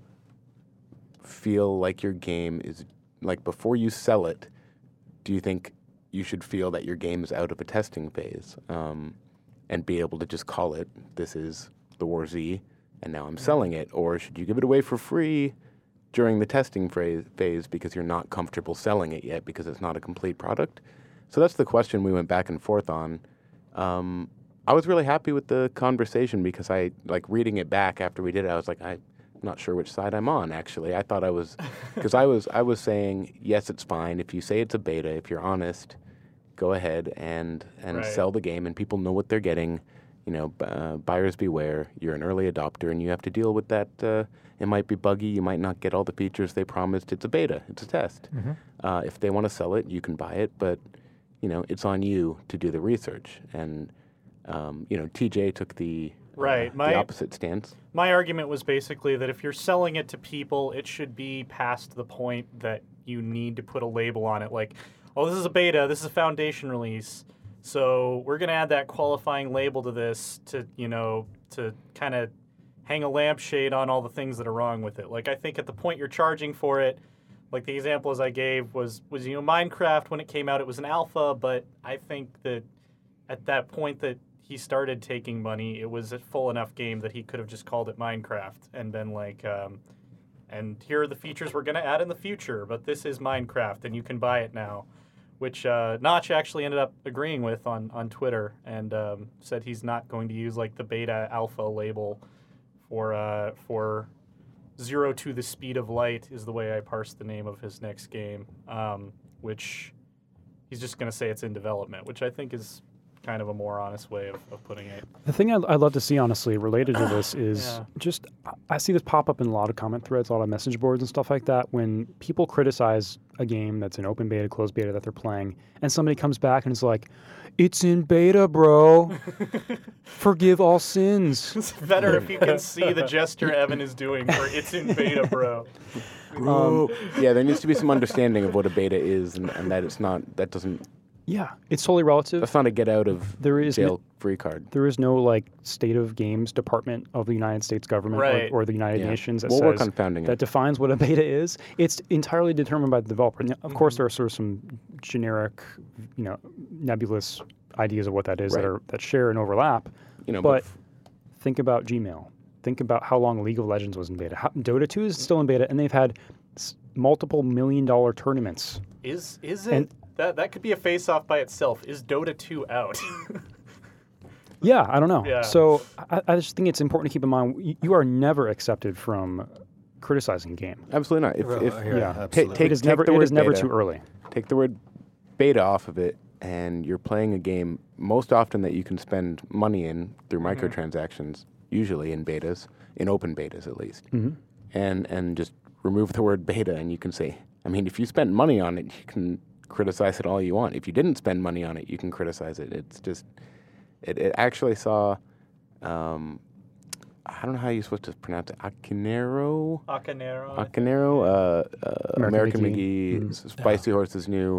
feel like your game is like before you sell it, do you think you should feel that your game is out of a testing phase um, and be able to just call it, this is the War Z and now I'm selling it? Or should you give it away for free during the testing phase, phase because you're not comfortable selling it yet because it's not a complete product? So that's the question we went back and forth on. Um, I was really happy with the conversation because I, like reading it back after we did it, I was like, I'm not sure which side I'm on, actually. I thought I was, because I was, I was saying, yes, it's fine. If you say it's a beta, if you're honest, go ahead and, and Right. sell the game and people know what they're getting. You know, b- uh, buyers beware. You're an early adopter and you have to deal with that. Uh, it might be buggy. You might not get all the features they promised. It's a beta. It's a test. Uh, if they want to sell it, you can buy it, but you know, it's on you to do the research. And, um, you know, T J took the, uh, Right, the my- opposite stance. My argument was basically that if you're selling it to people, it should be past the point that you need to put a label on it. Like, oh, this is a beta, this is a foundation release, so we're going to add that qualifying label to this to, you know, to kind of hang a lampshade on all the things that are wrong with it. Like, I think at the point you're charging for it, like the examples I gave was, was, you know, Minecraft, when it came out, it was an alpha, but I think that at that point that he started taking money, it was a full enough game that he could have just called it Minecraft and been like, um, and here are the features we're going to add in the future, but this is Minecraft, and you can buy it now, which uh, Notch actually ended up agreeing with on, on Twitter and um, said he's not going to use like the beta alpha label for uh, for Zero to the Speed of Light is the way I parsed the name of his next game, um, which he's just going to say it's in development, which I think is kind of a more honest way of, of putting it. The thing I'd, I'd love to see, honestly, related to this is Yeah. just, I see this pop up in a lot of comment threads, a lot of message boards and stuff like that, when people criticize a game that's in open beta, closed beta that they're playing, and somebody comes back and is like, it's in beta, bro. Forgive all sins. It's better if you can see the gesture Evan is doing for it's in beta, bro. Um, yeah, there needs to be some understanding of what a beta is, and, and that it's not. That doesn't. Yeah, it's totally relative. That's not a get out of There is jail free card. There is no like state of games department of the United States government Right. or, or the United Yeah. Nations that We'll says work on founding that it. defines what a beta is. It's entirely determined by the developer. Now, of course, there are sort of some generic, you know, nebulous ideas of what that is that Right. are that share and overlap. You know, but f- think about Gmail. Think about how long League of Legends was in beta. How, Dota two is still in beta, and they've had s- multiple million dollar tournaments. Is is it And- that that could be a face off by itself? Is Dota two out? Yeah, I don't know. Yeah. So I, I just think it's important to keep in mind you, you are never accepted from criticizing a game. absolutely not. If, Well, if yeah, yeah. ta- absolutely. take, It is take never the it word is never beta, too early. Take the word beta off of it, and you're playing a game most often that you can spend money in through microtransactions, usually in betas, in open betas at least, Mm-hmm. and and just remove the word beta, and you can say, I mean, if you spent money on it, you can criticize it all you want. If you didn't spend money on it, you can criticize it. It's just, it, it actually saw, um, I don't know how you're supposed to pronounce it, Akinero? Acanero. Akinero, uh, uh, American American McGee. McGee, S- Spicy Horse's new,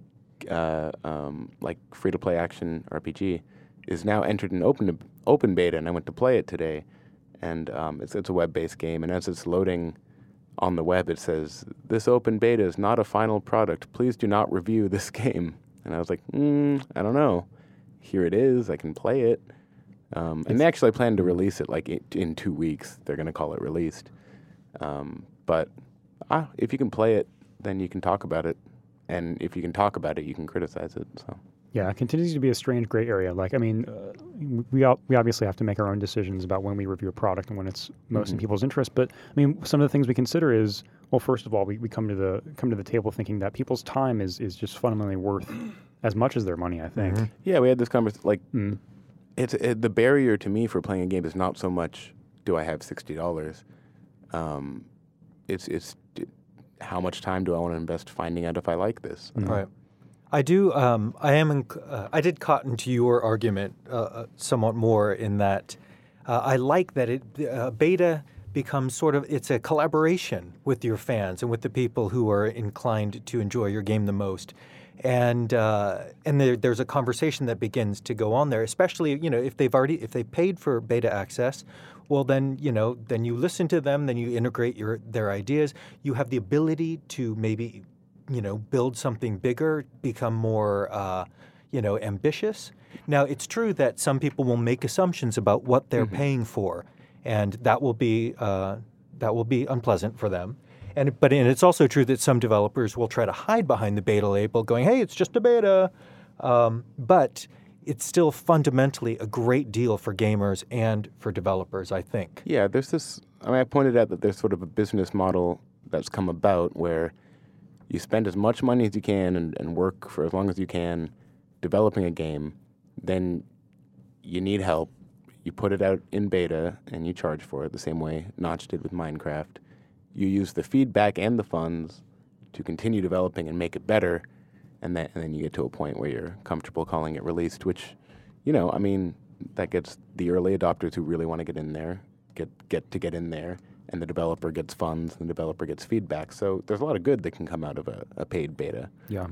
uh, um, like free-to-play action R P G, is now entered in open open beta, and I went to play it today, and um, it's it's a web-based game, and as it's loading on the web, it says, "This open beta is not a final product. Please do not review this game." And I was like, mm, I don't know. Here it is. I can play it. Um, and they actually plan to release it like in, in two weeks. They're going to call it released. Um, but ah, if you can play it, then you can talk about it. And if you can talk about it, you can criticize it. So Yeah, it continues to be a strange gray area. Like, I mean, uh, we ob- we obviously have to make our own decisions about when we review a product and when it's most in people's interest. But I mean, some of the things we consider is, well, first of all, we, we come to the come to the table thinking that people's time is is just fundamentally worth as much as their money. I think. yeah, we had this conversation. Like, Mm. it's it, the barrier to me for playing a game is not so much do I have sixty dollars. Um, it's it's d- how much time do I want to invest finding out if I like this. Right. I do. Um, I am. In, uh, I did cotton to your argument uh, uh, somewhat more in that uh, I like that it uh, beta becomes sort of it's a collaboration with your fans and with the people who are inclined to enjoy your game the most, and uh, and there, there's a conversation that begins to go on there. Especially you know if they've already if they paid for beta access. Well, then you know, then you listen to them, then you integrate your their ideas. You have the ability to maybe, you know, build something bigger, become more, uh, you know, ambitious. Now, it's true that some people will make assumptions about what they're paying for, and that will be uh, that will be unpleasant for them. And but and it's also true that some developers will try to hide behind the beta label, going, "Hey, it's just a beta," um, but it's still fundamentally a great deal for gamers and for developers, I think. Yeah, there's this. I mean, I pointed out that there's sort of a business model that's come about where you spend as much money as you can and, and work for as long as you can developing a game. Then you need help. You put it out in beta and you charge for it the same way Notch did with Minecraft. You use the feedback and the funds to continue developing and make it better. And then, and then you get to a point where you're comfortable calling it released, which, you know, I mean, that gets the early adopters who really want to get in there, get get to get in there, and the developer gets funds, and the developer gets feedback. So there's a lot of good that can come out of a, a paid beta. Yeah.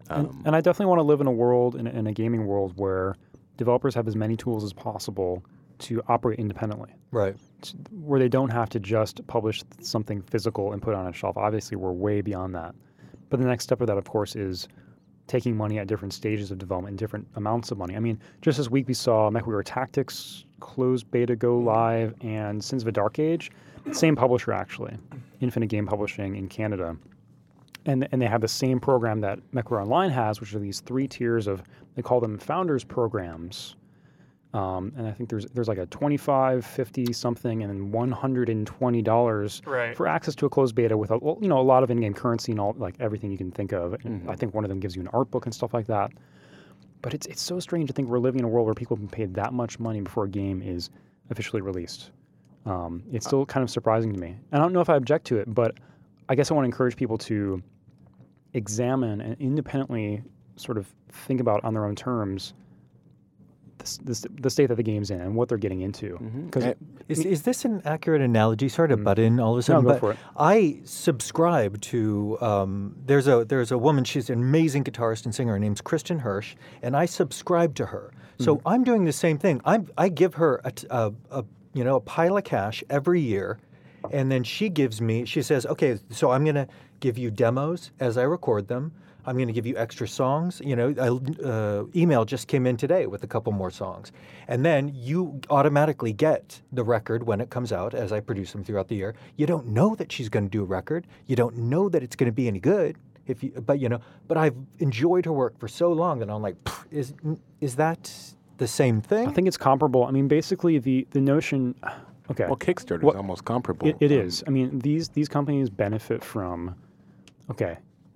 And, Um, and I definitely want to live in a world, in, a- in a gaming world, where developers have as many tools as possible to operate independently, Right. where they don't have to just publish something physical and put it on a shelf. Obviously, we're way beyond that. But the next step of that, of course, is taking money at different stages of development and different amounts of money. I mean, just this week we saw MechWarrior Tactics closed beta go live, and Sins of a Dark Age, same publisher actually, Infinite Game Publishing in Canada. And, and they have the same program that MechWarrior Online has, which are these three tiers of, they call them founders programs. Um, and I think there's there's like a twenty-five, fifty something, and then one hundred twenty dollars Right. for access to a closed beta with a, well, you know, a lot of in-game currency and all, like everything you can think of. And Mhm. I think one of them gives you an art book and stuff like that. But it's it's so strange to think we're living in a world where people can pay that much money before a game is officially released. Um, it's still kind of surprising to me. And I don't know if I object to it, but I guess I want to encourage people to examine and independently sort of think about on their own terms the, the, the state that the game's in and what they're getting into. Mhm. Because Eh, Is, is this an accurate analogy? Sorry to Mm. butt in all of a No, sudden, go but for it. I subscribe to. Um, there's a there's a woman. She's an amazing guitarist and singer. Her name's Kristen Hirsch, and I subscribe to her. So Mm-hmm. I'm doing the same thing. I'm I give her a, t- a, a you know a pile of cash every year, and then she gives me. She says, okay, so I'm going to give you demos as I record them. I'm going to give you extra songs. You know, I, uh, email just came in today with a couple more songs. And then you automatically get the record when it comes out as I produce them throughout the year. You don't know that she's going to do a record. You don't know that it's going to be any good. If you, but you know, but I've enjoyed her work for so long that I'm like, "Pff, is is that the same thing? I think it's comparable. I mean, basically the, the notion, okay. well, Kickstarter What- is almost comparable. It, it Um, is. I mean, these these companies benefit from, okay,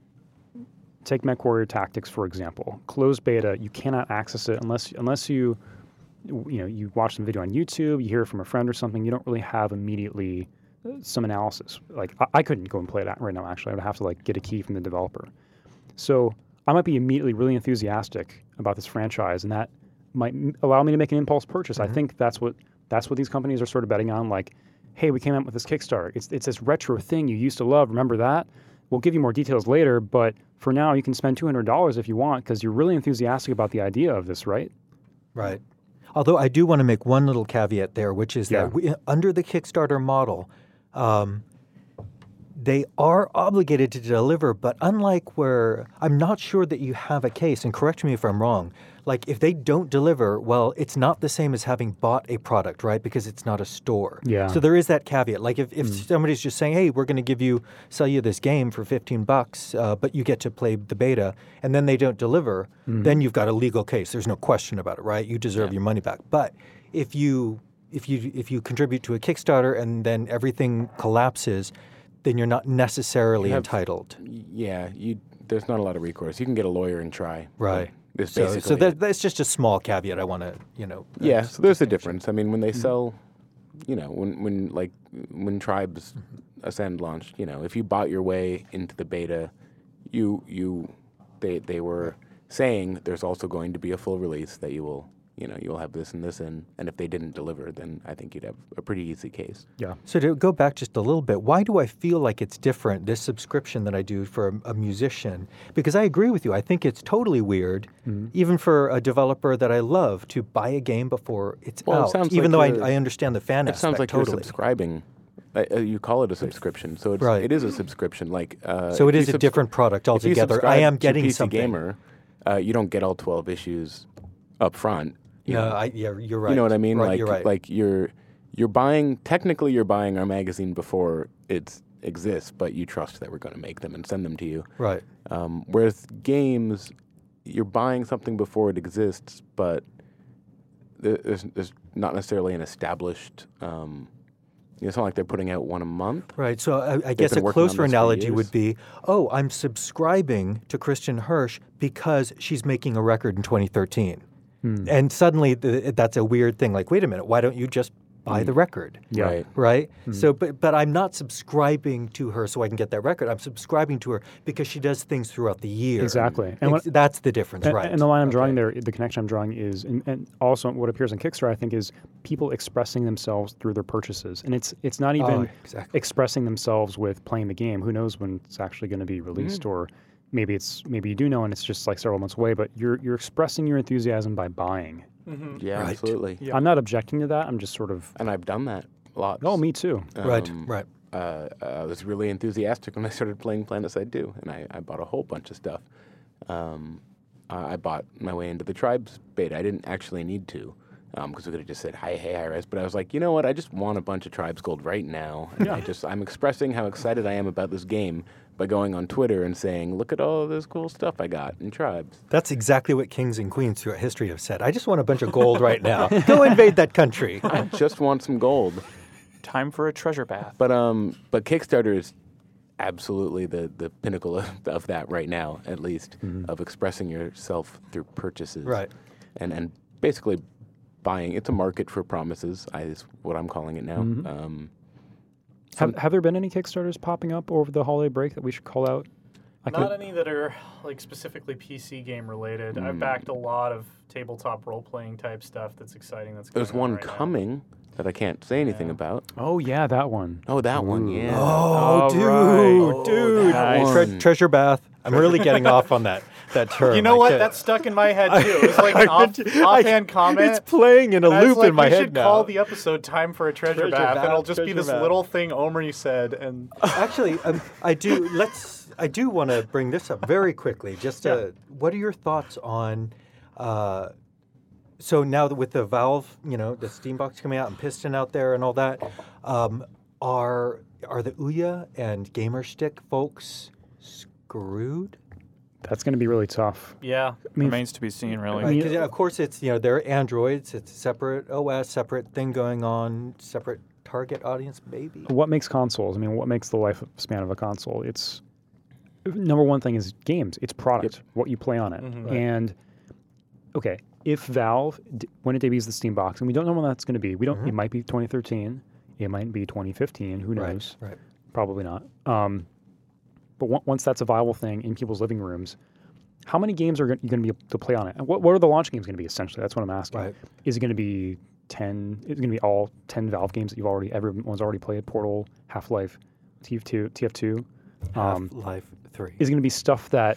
take MechWarrior Tactics, for example. Closed beta, you cannot access it unless unless you, you know, you watch some video on YouTube, you hear it from a friend or something, you don't really have immediately uh, some analysis. Like, I, I couldn't go and play it right now, actually. I would have to, like, get a key from the developer. So I might be immediately really enthusiastic about this franchise, and that might m- allow me to make an impulse purchase. I think that's what that's what these companies are sort of betting on. Like, hey, we came out with this Kickstarter. It's it's this retro thing you used to love. Remember that? We'll give you more details later, but for now, you can spend two hundred dollars if you want because you're really enthusiastic about the idea of this, right? Right. Although I do want to make one little caveat there, which is Yeah. that we, under the Kickstarter model, um, they are obligated to deliver, but unlike where I'm not sure that you have a case, and correct me if I'm wrong, like if they don't deliver, well, it's not the same as having bought a product, right? Because it's not a store. Yeah. So there is that caveat. Like if, if somebody's just saying, hey, we're going to give you, sell you this game for fifteen bucks, uh, but you get to play the beta, and then they don't deliver, then you've got a legal case. There's no question about it, right? You deserve your money back. But if you if you if you contribute to a Kickstarter and then everything collapses, then you're not necessarily You have- entitled. y- Yeah, you. There's not a lot of recourse. You can get a lawyer and try. Right. This So, basically. so that, that's just a small caveat I want to, you know. uh, Yeah, so there's a distinguish. difference. I mean, when they sell, you know, when when like when Tribes Ascend launched, you know, if you bought your way into the beta, you you they they were saying there's also going to be a full release that you will, you know, you'll have this and this in, and if they didn't deliver, then I think you'd have a pretty easy case. Yeah. So to go back just a little bit, why do I feel like it's different, this subscription that I do for a, a musician? Because I agree with you. I think it's totally weird, even for a developer that I love, to buy a game before it's Well, it out. sounds Even like though you're- I, I understand the fan It aspect sounds like totally. you're subscribing. Uh, uh, you call it a subscription, so it's, Right. it is a subscription. Like uh, So it if is you a subscri- different product if you altogether. I subscribe am to getting P C something. Gamer, uh, you don't get all twelve issues up front. you No, know. I, yeah, you're right. You know what I mean? Right, like, you're right. like you're you're buying. Technically, you're buying our magazine before it exists, but you trust that we're going to make them and send them to you. right. Um, whereas games, you're buying something before it exists, but there- there's, there's not necessarily an established. Um, it's not like they're putting out one a month. Right. So I, I guess been a working on closer this for analogy years. would be, oh, I'm subscribing to Christian Hirsch because she's making a record in twenty thirteen. Hmm. And suddenly the, that's a weird thing. Like, wait a minute, why don't you just buy the record? Yeah. Right. Right? So, but but I'm not subscribing to her so I can get that record. I'm subscribing to her because she does things throughout the year. Exactly. And Ex- what- that's the difference, And, right? and the line I'm drawing Okay. there, the connection I'm drawing is, and, and also what appears on Kickstarter, I think, is people expressing themselves through their purchases, and it's it's not even Oh, exactly. expressing themselves with playing the game. Who knows when it's actually going to be released, or maybe it's maybe you do know, and it's just like several months away. But you're you're expressing your enthusiasm by buying. Mm-hmm. Yeah, Right. absolutely. Yeah. I'm not objecting to that. I'm just sort of. And I've done that a lot. Oh, me too. right, Um, right. Uh, I was really enthusiastic when I started playing PlanetSide two, and I, I bought a whole bunch of stuff. Um, I I bought my way into the Tribes beta. I didn't actually need to, because we could have just said, hi, hey, hi-res. But I was like, you know what? I just want a bunch of Tribes Gold right now. And I just, I'm expressing how excited I am about this game by going on Twitter and saying, look at all this cool stuff I got in Tribes. That's exactly what kings and queens throughout history have said. I just want a bunch of gold right now. Go invade that country. I just want some gold. Time for a treasure bath. But um, but Kickstarter is absolutely the, the pinnacle of, of that right now, at least, of expressing yourself through purchases. Right. And and basically buying. It's a market for promises, I, is what I'm calling it now. Um, Have, have there been any Kickstarters popping up over the holiday break that we should call out? I Not could- any that are like specifically P C game related. Hmm. I've backed a lot of tabletop role playing type stuff that's exciting. That's there's going on one right now. coming that I can't say anything Yeah. about. Oh yeah, that one. Oh, that one, Ooh. yeah. Oh, Oh, dude, right. dude. that Tre- one. treasure bath. I'm really getting off on that that term. You know I what? can't- That's stuck in my head too. It was like an off, I- offhand comment. It's playing in a and I was loop like, in my we head should now. call the episode "Time for a Treasure, Treasure Bath," Bath, and it'll just be Treasure this Bath. little thing Omri said. And Actually, um, I do. Let's. I do want to bring this up very quickly. Just, uh, what are your thoughts on? Uh, so now that with the Valve, you know, the Steambox coming out and Piston out there and all that, um, are are the Ouya and Gamerstick folks screwed? That's going to be really tough. yeah, mean, Remains to be seen, really. Right, mean- 'cause, yeah, of course, it's you know they're Androids. It's a separate O S, separate thing going on, separate target audience, maybe. What makes consoles? I mean, what makes the lifespan of a console? It's number one thing is games. It's product, what you play on it. Mhm. Right. And okay, if Valve, d- when it debuts the Steam box, and we don't know when that's going to be. We don't. It might be twenty thirteen. It might be twenty fifteen. Who knows? Right. Right. Probably not. Um, but on- once that's a viable thing in people's living rooms, how many games are gon- you going to be able to play on it? And what, what are the launch games going to be? Essentially, that's what I'm asking. Right. Is it going to be ten? Is it going to be all ten Valve games that you've already everyone's already played? Portal, Half Life, T F two, T F two. Um, Half-Life three. is it going to be stuff that?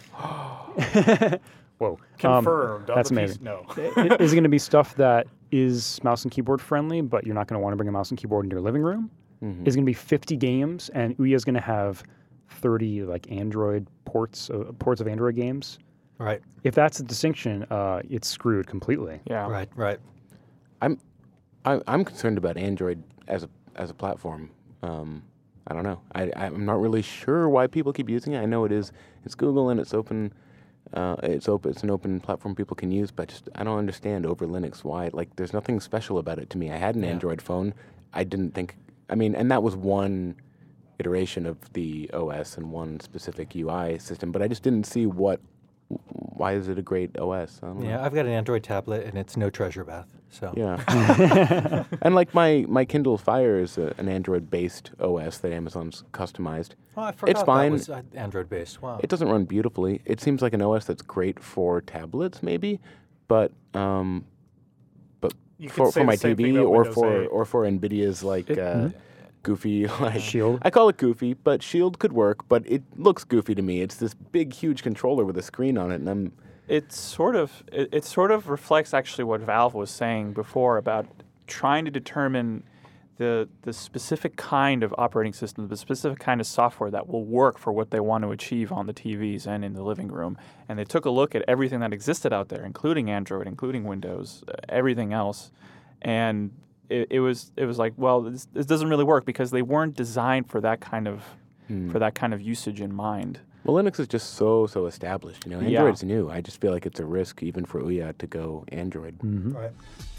Whoa. Um, confirmed. on that's the P C amazing. No. i- is it going to be stuff that is mouse and keyboard friendly, but you're not going to want to bring a mouse and keyboard into your living room? Mhm. Is it going to be fifty games, and Ouya is going to have thirty like Android ports, uh, ports of Android games? Right. If that's the distinction, uh, it's screwed completely. Yeah. Right. Right. I'm, I, I'm concerned about Android as a as a platform. Um, I don't know. I, I'm not really sure why people keep using it. I know it is. It's Google and it's open. Uh, it's open. It's an open platform people can use. But just I don't understand over Linux why. Like, there's nothing special about it to me. I had an Yeah. Android phone. I didn't think. I mean, and that was one iteration of the O S and one specific U I system. But I just didn't see what. Why is it a great O S? I don't know. Yeah, I've got an Android tablet and it's no treasure bath. So Yeah. And like my, my Kindle Fire is a, an Android-based O S that Amazon's customized. Oh, I forgot It's fine. that was uh, Android based. Wow. It doesn't run beautifully. It seems like an O S that's great for tablets, maybe, but um, but You could for, say for the my same T thing V about or Windows for eight. or for Nvidia's like uh, goofy like Shield? I call it goofy, but Shield could work. But it looks goofy to me. It's this big, huge controller with a screen on it, and I'm It sort of it, it sort of reflects actually what Valve was saying before about trying to determine the the specific kind of operating system, the specific kind of software that will work for what they want to achieve on the T Vs and in the living room. And they took a look at everything that existed out there, including Android, including Windows, uh, everything else, and it, it was it was like, well, this, this doesn't really work because they weren't designed for that kind of for that kind of usage in mind. well, Linux is just so so established. You know, Yeah. Android's new. I just feel like it's a risk even for Ouya to go Android. Right.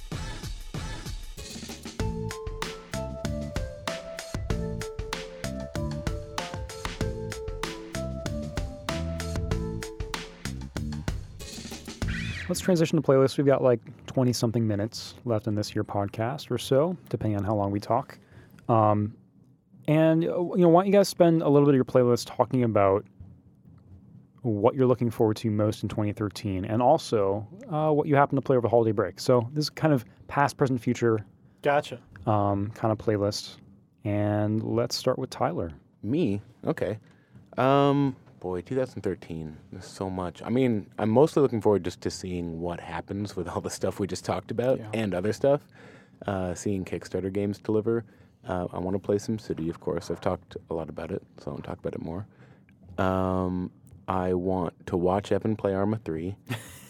Let's transition to playlists. We've got like twenty something minutes left in this year podcast or so, depending on how long we talk. Um, and uh, you know, why don't you guys spend a little bit of your playlist talking about what you're looking forward to most in twenty thirteen, and also uh, what you happen to play over the holiday break. So this is kind of past, present, future Gotcha. um, kind of playlist. And let's start with Tyler. Me? Okay. Um, boy, two thousand thirteen. There's so much. I mean, I'm mostly looking forward just to seeing what happens with all the stuff we just talked about Yeah. and other stuff. Uh, seeing Kickstarter games deliver. Uh, I want to play SimCity, of course. I've talked a lot about it, so I want to talk about it more. Um, I want to watch Evan play Arma three.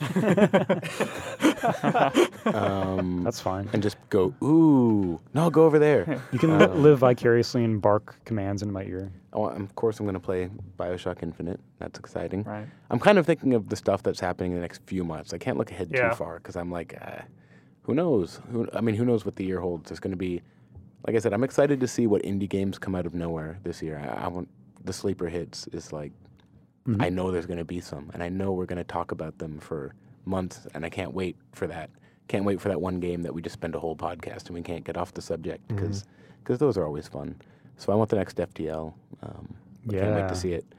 um, That's fine. and just go, ooh, no, go over there. You can li- Um, live vicariously and bark commands into my ear. I want, of course, I'm going to play Bioshock Infinite. That's exciting. Right. I'm kind of thinking of the stuff that's happening in the next few months. I can't look ahead Yeah. too far because I'm like, uh, who knows? Who, I mean, who knows what the year holds? There's going to be, like I said, I'm excited to see what indie games come out of nowhere this year. I, I want the sleeper hits is like, Mhm. I know there's going to be some, and I know we're going to talk about them for months, and I can't wait for that. Can't wait for that one game that we just spend a whole podcast and we can't get off the subject because because those are always fun. So I want the next F T L. Um, I can't wait Yeah. to see it.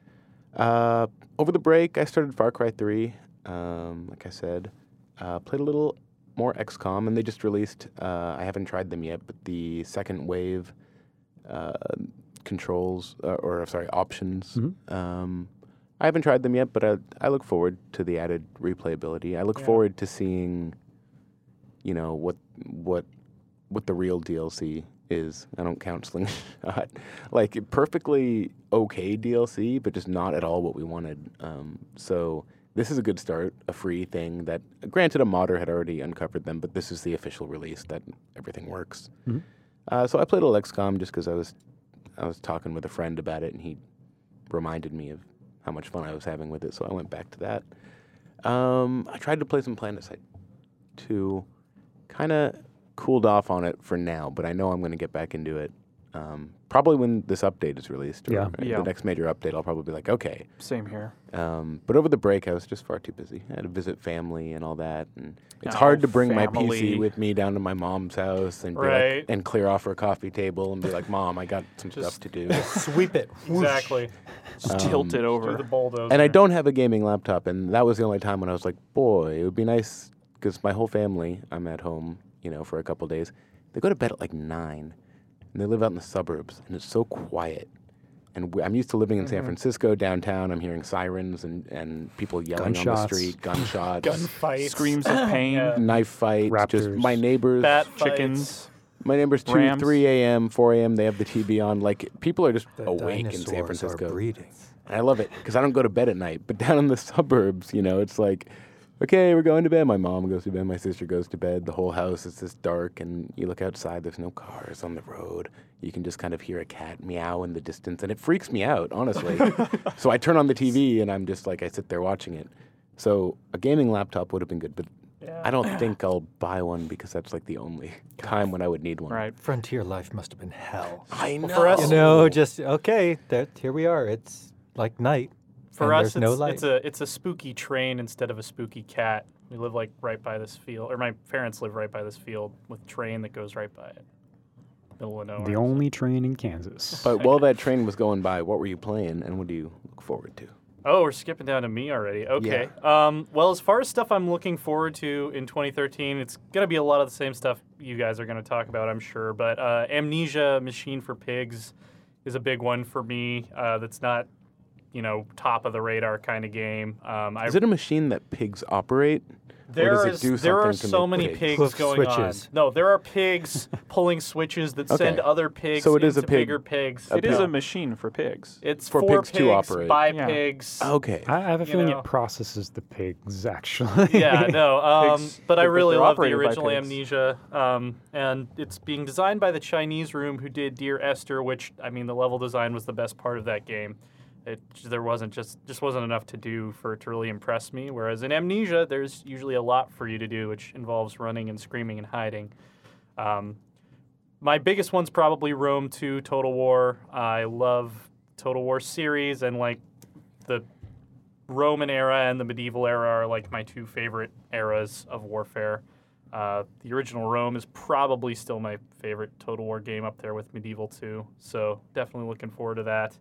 Uh, over the break, I started Far Cry three. Um, like I said, uh, played a little more X COM, and they just released. Uh, I haven't tried them yet, but the second wave uh, controls, uh, or sorry, options. Mhm. Um, I haven't tried them yet, but I, I look forward to the added replayability. I look Yeah. forward to seeing, you know, what what what the real D L C is. I don't count Slingshot. Like, perfectly okay D L C, but just not at all what we wanted. Um, so this is a good start, a free thing that, granted, a modder had already uncovered them, but this is the official release that everything works. Mhm. Uh, so I played a little X COM just because I was I was talking with a friend about it, and he reminded me of how much fun I was having with it, so I went back to that. Um, I tried to play some PlanetSide two. Kind of cooled off on it for now, but I know I'm going to get back into it. Um, probably when this update is released. Or Yeah. uh, Yeah. The next major update, I'll probably be like, okay. Same here. Um, but over the break, I was just far too busy. I had to visit family and all that, and it's Oh, hard to bring my P C family. with me down to my mom's house and be like- Right. and clear off her coffee table and be like, Mom, I got some stuff Just- to do. Sweep it. Whoosh. Exactly. Just Um, tilt it Do over. the bulldozer. And I don't have a gaming laptop, and that was the only time when I was like, boy, it would be nice, because my whole family, I'm at home, you know, for a couple days. They go to bed at like nine, and they live out in the suburbs, and it's so quiet. And we, I'm used to living in San Francisco, downtown. I'm hearing sirens and, and people yelling Gunshots. on the street, gunshots, Gunfights. Screams of pain. Yeah. knife fights, just Raptors. my neighbors. Bat Chickens. fights. My neighbors, two, Rams. three a.m., four a.m., they have the T V on. Like, people are just The awake in San dinosaurs are Francisco. breeding. And I love it because I don't go to bed at night. But down in the suburbs, you know, it's like, okay, we're going to bed. My mom goes to bed. My sister goes to bed. The whole house is just dark. And you look outside, there's no cars on the road. You can just kind of hear a cat meow in the distance. And it freaks me out, honestly. So I turn on the T V and I'm just like, I sit there watching it. So a gaming laptop would have been good. But Yeah. I don't think I'll buy one because that's like the only time when I would need one. Right. Frontier life must have been hell. I know. Well, for us- You know, just okay. That here we are. It's like night. For and us, there's no it's, light. it's a it's a spooky train instead of a spooky cat. We live like right by this field, or my parents live right by this field with a train that goes right by it. Middle of nowhere. The only train in Kansas. But while that train was going by, what were you playing and what do you look forward to? Oh, we're skipping down to me already. Okay. Um, well, as far as stuff I'm looking forward to in twenty thirteen, it's going to be a lot of the same stuff you guys are going to talk about, I'm sure. But uh, Amnesia Machine for Pigs is a big one for me. Uh, that's not, you know, top of the radar kind of game. Um, I Is it a machine that pigs operate? There or does is it do there are something to so make many pigs? pigs Hoof going switches. on. No, there are pigs pulling switches that send Okay. other pigs So it is a into pig- bigger pigs. a It is pig. a machine for pigs. It's for for pigs to operate. by Yeah. pigs. Okay. I have a you feeling know. it processes the pigs, actually. Yeah, no, um, Pigs- but I they're- really they're love the operated by original pigs. Amnesia, um, and it's being designed by the Chinese room who did Dear Esther, which I mean, the level design was the best part of that game. It there wasn't just just wasn't enough to do for it to really impress me. Whereas in Amnesia, there's usually a lot for you to do, which involves running and screaming and hiding. Um, my biggest one's probably Rome two Total War. I love Total War series, and like the Roman era and the medieval era are like my two favorite eras of warfare. Uh, the original Rome is probably still my favorite Total War game, up there with Medieval two. So definitely looking forward to that.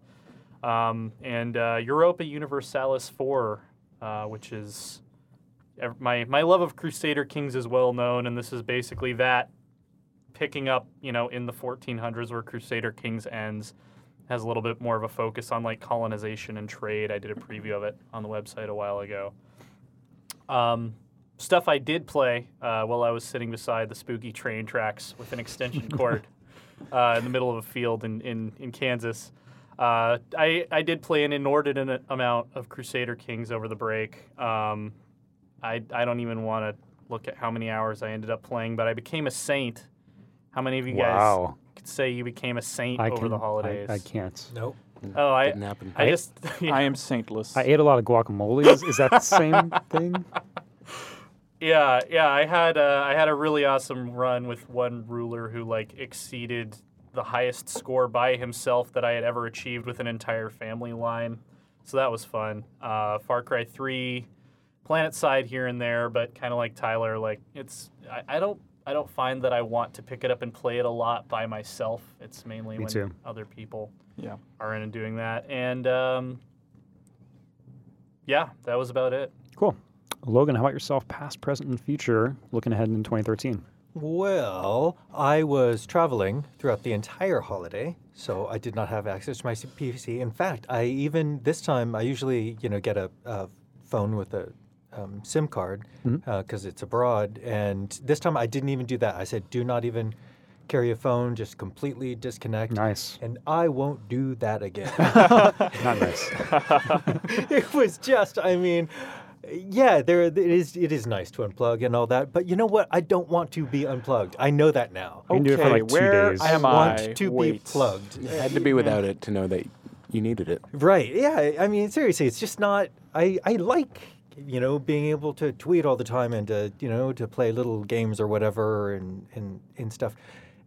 Um, and uh, Europa Universalis four, uh, which is ev- my my love of Crusader Kings is well known, and this is basically that picking up, you know, in the fourteen hundreds where Crusader Kings ends. has a little bit more of a focus on like colonization and trade. I did a preview of it on the website a while ago. Um, stuff I did play uh, while I was sitting beside the spooky train tracks with an extension cord uh, in the middle of a field in, in, in Kansas. Uh, I, I did play an inordinate amount of Crusader Kings over the break. Um, I, I don't even want to look at how many hours I ended up playing, but I became a saint. How many of you Wow. guys could say you became a saint I over can, the holidays? I, I can't. Nope. Oh, I, Didn't happen. I just... I am saintless. I ate a lot of guacamole. Is, is that the same thing? Yeah, yeah. I had uh, I had a really awesome run with one ruler who like exceeded the highest score by himself that I had ever achieved with an entire family line. So that was fun. Uh, Far Cry three, Planet Side here and there, but kind of like Tyler, like it's I, I don't I don't find that I want to pick it up and play it a lot by myself. It's mainly Me when too. other people yeah. are in and doing that. And um, yeah, that was about it. Cool. Logan, how about yourself, past, present, and future, looking ahead in twenty thirteen? Well, I was traveling throughout the entire holiday, so I did not have access to my P C. In fact, I even this time I usually you know get a, a phone with a um, SIM card because Mhm. uh, it's abroad, and this time I didn't even do that. I said, do not even carry a phone, just completely disconnect. Nice. And I won't do that again. Not nice. It was just, I mean, yeah, there it is. It is nice to unplug and all that, but you know what? I don't want to be unplugged. I know that now. You can do it for Okay, like two where days. I am want I? to be Wait. plugged. You had to be without it to know that you needed it. Right. Yeah. I mean, seriously, it's just not. I I like you know being able to tweet all the time and to you know to play little games or whatever and and and stuff.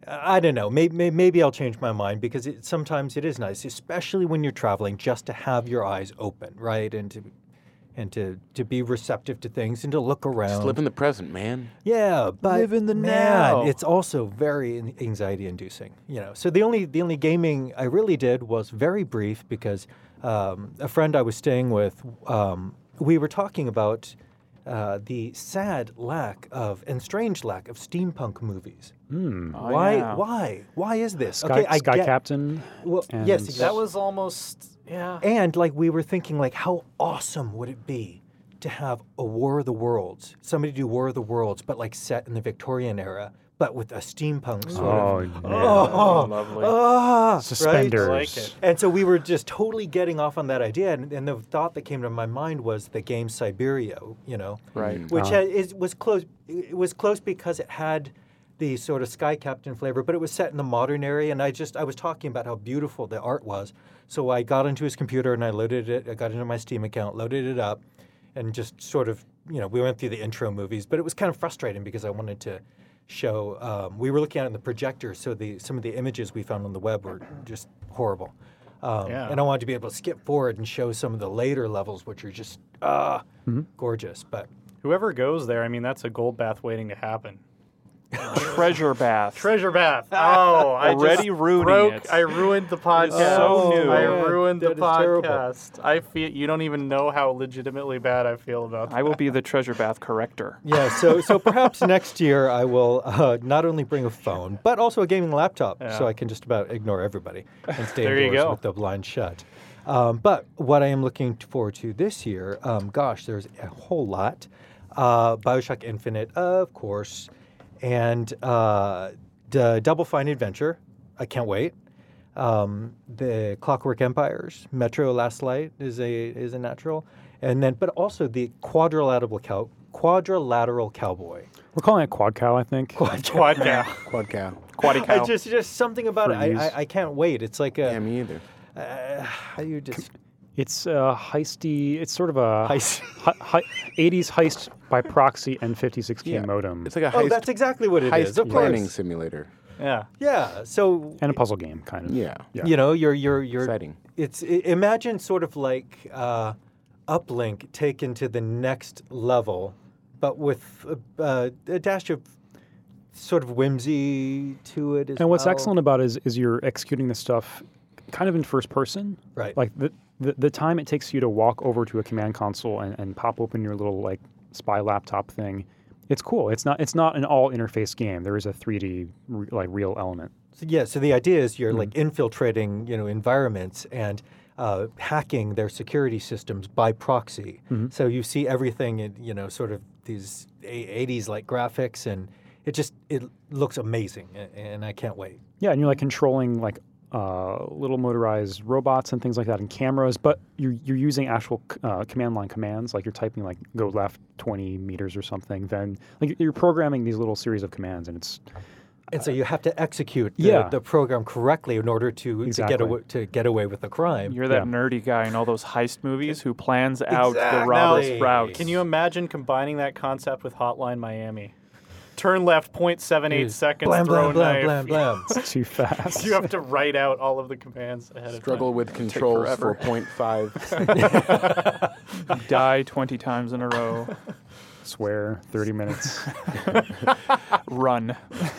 I don't know. Maybe maybe I'll change my mind because it, sometimes it is nice, especially when you're traveling, just to have your eyes open, right, and to and to, to be receptive to things and to look around. Just live in the present, man. Yeah, but Live in the man, now. it's also very an- anxiety-inducing. You know, so the only the only gaming I really did was very brief because um, a friend I was staying with, um, we were talking about uh, the sad lack of and strange lack of steampunk movies. Hmm. Oh, why? yeah. Why? Why is this? Sky, I Sky get, Captain. Well, and- yes, That exactly. was almost yeah. And like we were thinking, like how awesome would it be to have a War of the Worlds, somebody do War of the Worlds, but like set in the Victorian era, but with a steampunk sort Oh, of. yeah. Oh, lovely. ah, right? Suspenders. I like it. And so we were just totally getting off on that idea, and, and the thought that came to my mind was the game Siberia, you know, Right. Mm. which Uh-huh. had, is, was close. It was close because it had the sort of Sky Captain flavor, but it was set in the modern area. And I just I was talking about how beautiful the art was. So I got into his computer and I loaded it. I got into my Steam account, loaded it up, and just sort of you know we went through the intro movies. But it was kind of frustrating because I wanted to show. Um, we were looking at it in the projector, so the some of the images we found on the web were just horrible. Um, Yeah. And I wanted to be able to skip forward and show some of the later levels, which are just ah gorgeous. But Whoever goes there, I mean, that's a gold bath waiting to happen. Treasure bath. Treasure bath. Oh, I Already just ruining broke, it. I ruined the podcast. so new. I man, ruined the that is terrible. podcast. I feel you don't even know how legitimately bad I feel about that. I will be the treasure bath corrector. yeah, so so perhaps next year I will uh, not only bring a phone, but also a gaming laptop, Yeah. so I can just about ignore everybody and stay There you indoors go. with the blinds shut. Um, but what I am looking forward to this year, um, gosh, there's a whole lot. Uh, Bioshock Infinite, of course, and uh, the Double Fine Adventure. I can't wait. Um, the Clockwork Empires, Metro Last Light is a is a natural, and then but also the Quadrilateral Cow Quadrilateral Cowboy. We're calling it Quad Cow, I think. Quad cow. Quad cow. Quaddy I cow. just just something about it. Freeze. I, I I can't wait. It's like Yeah, a me either. uh, how you just It's a heisty. It's sort of a Heist. hi, hi, eighties heist by proxy and fifty-six K Yeah. modem It's like a oh, heist, that's exactly what it is. heist Of planning course. simulator. Yeah. Yeah. So and a puzzle game, kind of. Yeah. Yeah. you know, you're you're you're. Exciting. It's i- imagine sort of like uh, Uplink taken to the next level, but with a, uh, a dash of sort of whimsy to it as And what's well. excellent about it is, is you're executing the stuff kind of in first person. Right. Like the, the the time it takes you to walk over to a command console and, and pop open your little like spy laptop thing, it's cool. It's not it's not an all interface game. There is a three D re, like real element. So, yeah, so the idea is you're Mhm. like infiltrating, you know, environments and uh, hacking their security systems by proxy. Mhm. So you see everything in, you know, sort of these eighties like graphics, and it just it looks amazing, a- and I can't wait. Yeah, and you're like controlling like uh, little motorized robots and things like that, and cameras. But you're you're using actual c- uh, command line commands, like you're typing like go left twenty meters or something. Then like you're programming these little series of commands, and it's And so you have to execute the, Yeah. the program correctly in order to, to get Exactly. away to get away with the crime. You're that Yeah. nerdy guy in all those heist movies who plans out the Exactly. robber's Now, route. Can you imagine combining that concept with Hotline Miami? Turn left zero point seven eight Dude, seconds, blam, throw blam, knife. blam, blam, blam. it's too fast. You have to write out all of the commands ahead of Struggle time. with controls forever. for point five. Die twenty times in a row. Swear thirty minutes. Run.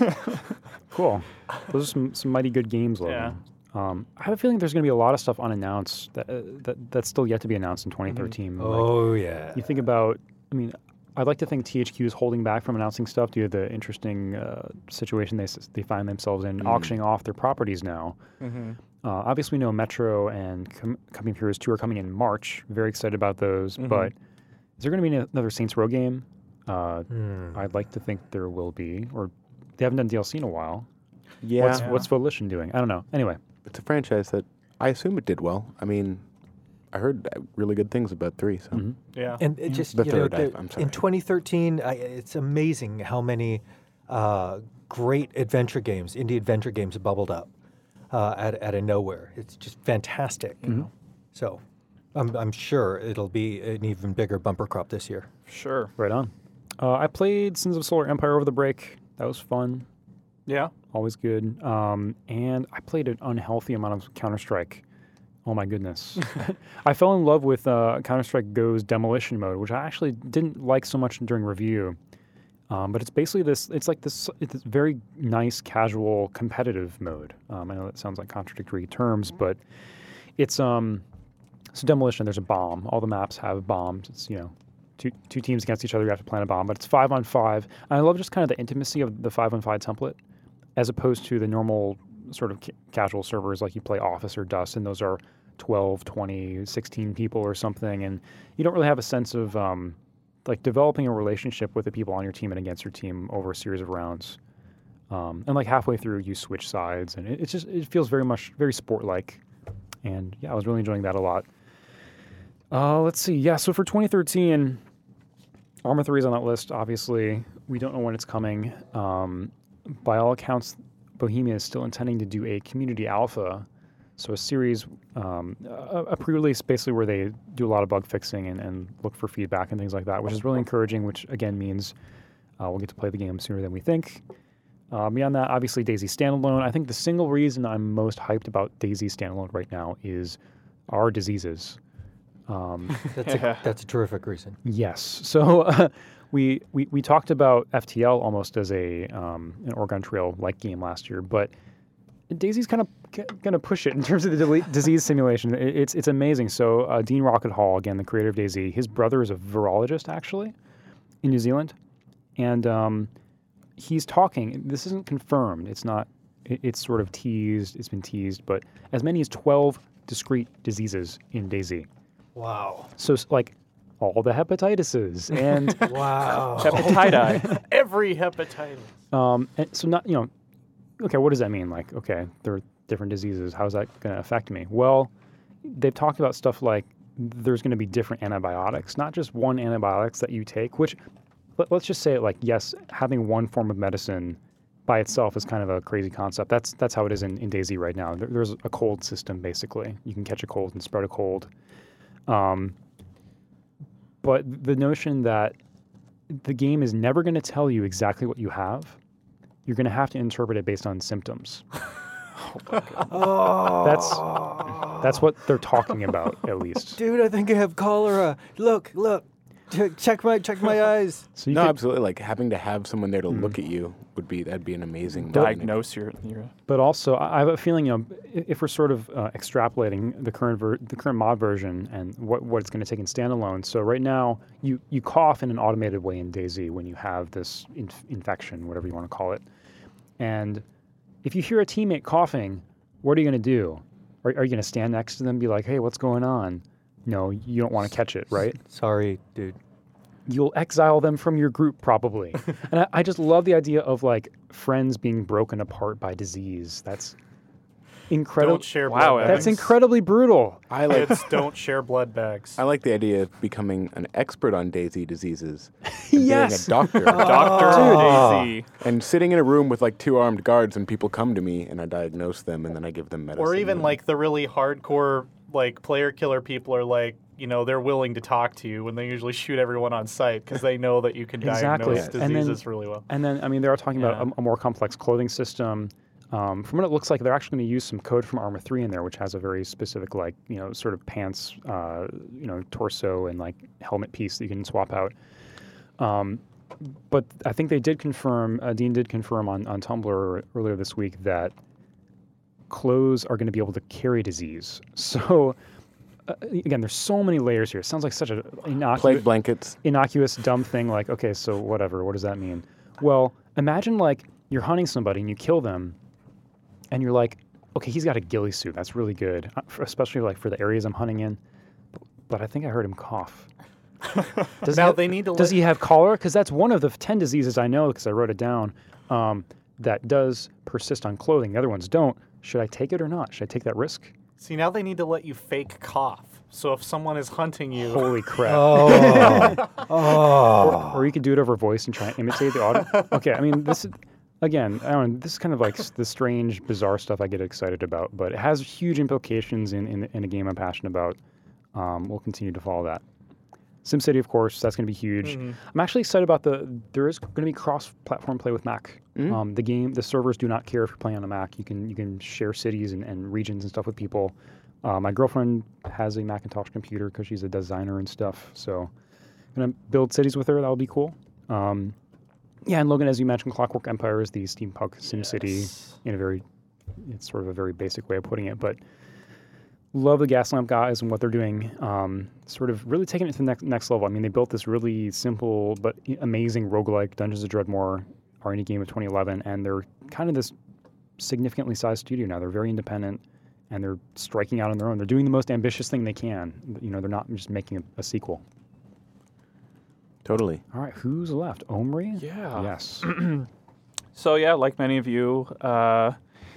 Cool. Those are some, some mighty good games, Logan. Um, I have a feeling there's going to be a lot of stuff unannounced that, uh, that that's still yet to be announced in twenty thirteen. Like, Oh, yeah. you think about, I mean, I'd like to think T H Q is holding back from announcing stuff due to the interesting uh, situation they s- they find themselves in, auctioning off their properties now. Mhm. Uh, obviously, we know Metro and Com- Coming Heroes two are coming in March. Very excited about those. Mhm. But is there going to be another Saints Row game? Uh, Hmm. I'd like to think there will be. Or they haven't done D L C in a while. Yeah, What's, Yeah. what's Volition doing? I don't know. Anyway, it's a franchise that I assume it did well. I mean, I heard uh, really good things about three. So Mhm. Yeah. And it just The you third, know, I- the- I'm sorry. in twenty thirteen, I, it's amazing how many uh, great adventure games, indie adventure games, bubbled up uh, out, out of nowhere. It's just fantastic. You know? So I'm, I'm sure it'll be an even bigger bumper crop this year. Sure. right on. Uh, I played Sins of Solar Empire over the break. That was fun. Yeah. Always good. Um, and I played an unhealthy amount of Counter Strike. Oh my goodness. I fell in love with uh, Counter Strike Go's Demolition mode, which I actually didn't like so much during review. Um, but it's basically this, it's like this, it's this very nice, casual, competitive mode. Um, I know that sounds like contradictory terms, but it's, um, so Demolition, there's a bomb. All the maps have bombs. It's, you know, two, two teams against each other, you have to plant a bomb, but it's five on five. And I love just kind of the intimacy of the five on five template, as opposed to the normal sort of ca- casual servers like you play Office or Dust, and those are twelve, twenty, sixteen people or something, and you don't really have a sense of um, like developing a relationship with the people on your team and against your team over a series of rounds. Um, and like halfway through, you switch sides, and it, it's just it feels very much very sport-like. And yeah, I was really enjoying that a lot. Uh, let's see. Yeah, so for twenty thirteen, Arma three is on that list. Obviously, we don't know when it's coming. Um, by all accounts, Bohemia is still intending to do a community alpha, so a series, um, a, a pre-release basically where they do a lot of bug fixing and, and look for feedback and things like that, which is really encouraging, which again means uh, we'll get to play the game sooner than we think. Uh, beyond that, obviously DayZ Standalone. I think the single reason I'm most hyped about DayZ Standalone right now is our diseases. Um, That's, a, that's a terrific reason. Yes. So uh, we, we we talked about F T L almost as a um, an Oregon Trail like game last year, but DayZ's kind of going to push it in terms of the dele- disease simulation. It, it's it's amazing. So uh, Dean Rocket Hall, again the creator of DayZ, his brother is a virologist actually in New Zealand, and um, he's talking. This isn't confirmed. It's not. It, it's sort of teased. It's been teased, but as many as twelve discrete diseases in DayZ. Wow. So s- like all the hepatitises and Wow. Hepatitis. Every hepatitis. um and so not you know okay, what does that mean? Like, okay, there are different diseases. How's that going to affect me? Well, they've talked about stuff like there's going to be different antibiotics, not just one antibiotics that you take, which let, let's just say it like, yes, having one form of medicine by itself is kind of a crazy concept. That's that's how it is in, in DayZ right now. There, there's a cold system, basically. You can catch a cold and spread a cold. Um, but the notion that the game is never going to tell you exactly what you have, you're going to have to interpret it based on symptoms. Oh. That's that's what they're talking about, at least. Dude, I think I have cholera. Look, look. Ch- Check my check my eyes. So you No, could- absolutely. Like having to have someone there to Mm. look at you would be that'd be an amazing Diagnose your, your But also, I I have a feeling, you know, i- if we're sort of uh, extrapolating the current ver- the current mod version and what, what it's going to take in standalone. So right now, you you cough in an automated way in DayZ when you have this inf- infection, whatever you want to call it, and if you hear a teammate coughing, what are you going to do? Are, are you going to stand next to them and be like, hey, what's going on? No, you don't want to catch it, right? Sorry, dude. You'll exile them from your group probably. And I, I just love the idea of like friends being broken apart by disease. That's incredible. Don't share Wow, blood That's bags. incredibly brutal. I like Kids, don't share blood bags. I like the idea of becoming an expert on Daisy diseases. And Yes. being a doctor. Doctor Daisy. And sitting in a room with like two armed guards and people come to me and I diagnose them and then I give them medicine. Or even and- like the really hardcore like player killer people are like, you know, they're willing to talk to you when they usually shoot everyone on sight because they know that you can Exactly. diagnose And then- diseases really well. And then, I mean, they are talking Yeah. about a, a more complex clothing system. Um, from what it looks like, they're actually going to use some code from Arma three in there, which has a very specific, like, you know, sort of pants, uh, you know, torso and like helmet piece that you can swap out. Um, but I think they did confirm, uh, Dean did confirm on, on Tumblr earlier this week that clothes are going to be able to carry disease. So, uh, again, there's so many layers here. It sounds like such a innocuous, plague blankets. innocuous, dumb thing. Like, okay, so whatever. What does that mean? Well, imagine like you're hunting somebody and you kill them, and you're like, okay, he's got a ghillie suit. That's really good, uh, for, especially like for the areas I'm hunting in. But I think I heard him cough. Does he Now have, they need to Does let- he have cholera? Because that's one of the ten diseases I know because I wrote it down. Um, that does persist on clothing. The other ones don't. Should I take it or not? Should I take that risk? See, now they need to let you fake cough. So if someone is hunting you, Holy crap! Oh. oh. Or you could do it over voice and try and imitate the audio. Okay, I mean, this is, again, I don't know, this is kind of like s- the strange, bizarre stuff I get excited about, but it has huge implications in, in, in a game I'm passionate about. Um, we'll continue to follow that. SimCity, of course, that's going to be huge. Mhm. I'm actually excited about the, there is going to be cross-platform play with Mac. Mm. Um, the game, the servers do not care if you're playing on a Mac. You can you can share cities and, and regions and stuff with people. Uh, my girlfriend has a Macintosh computer because she's a designer and stuff. So I'm going to build cities with her. That'll be cool. Um, yeah, and Logan, as you mentioned, Clockwork Empire is the steampunk SimCity Yes. in a very, it's sort of a very basic way of putting it. But love the Gaslamp guys and what they're doing. Um, sort of really taking it to the next, next level. I mean, they built this really simple but amazing roguelike Dungeons of Dreadmore R and D game of twenty eleven, and they're kind of this significantly sized studio now. They're very independent, and they're striking out on their own. They're doing the most ambitious thing they can. You know, they're not just making a, a sequel. Totally. All right, who's left? Omri? Yeah. Yes. So yeah, like many of you, uh,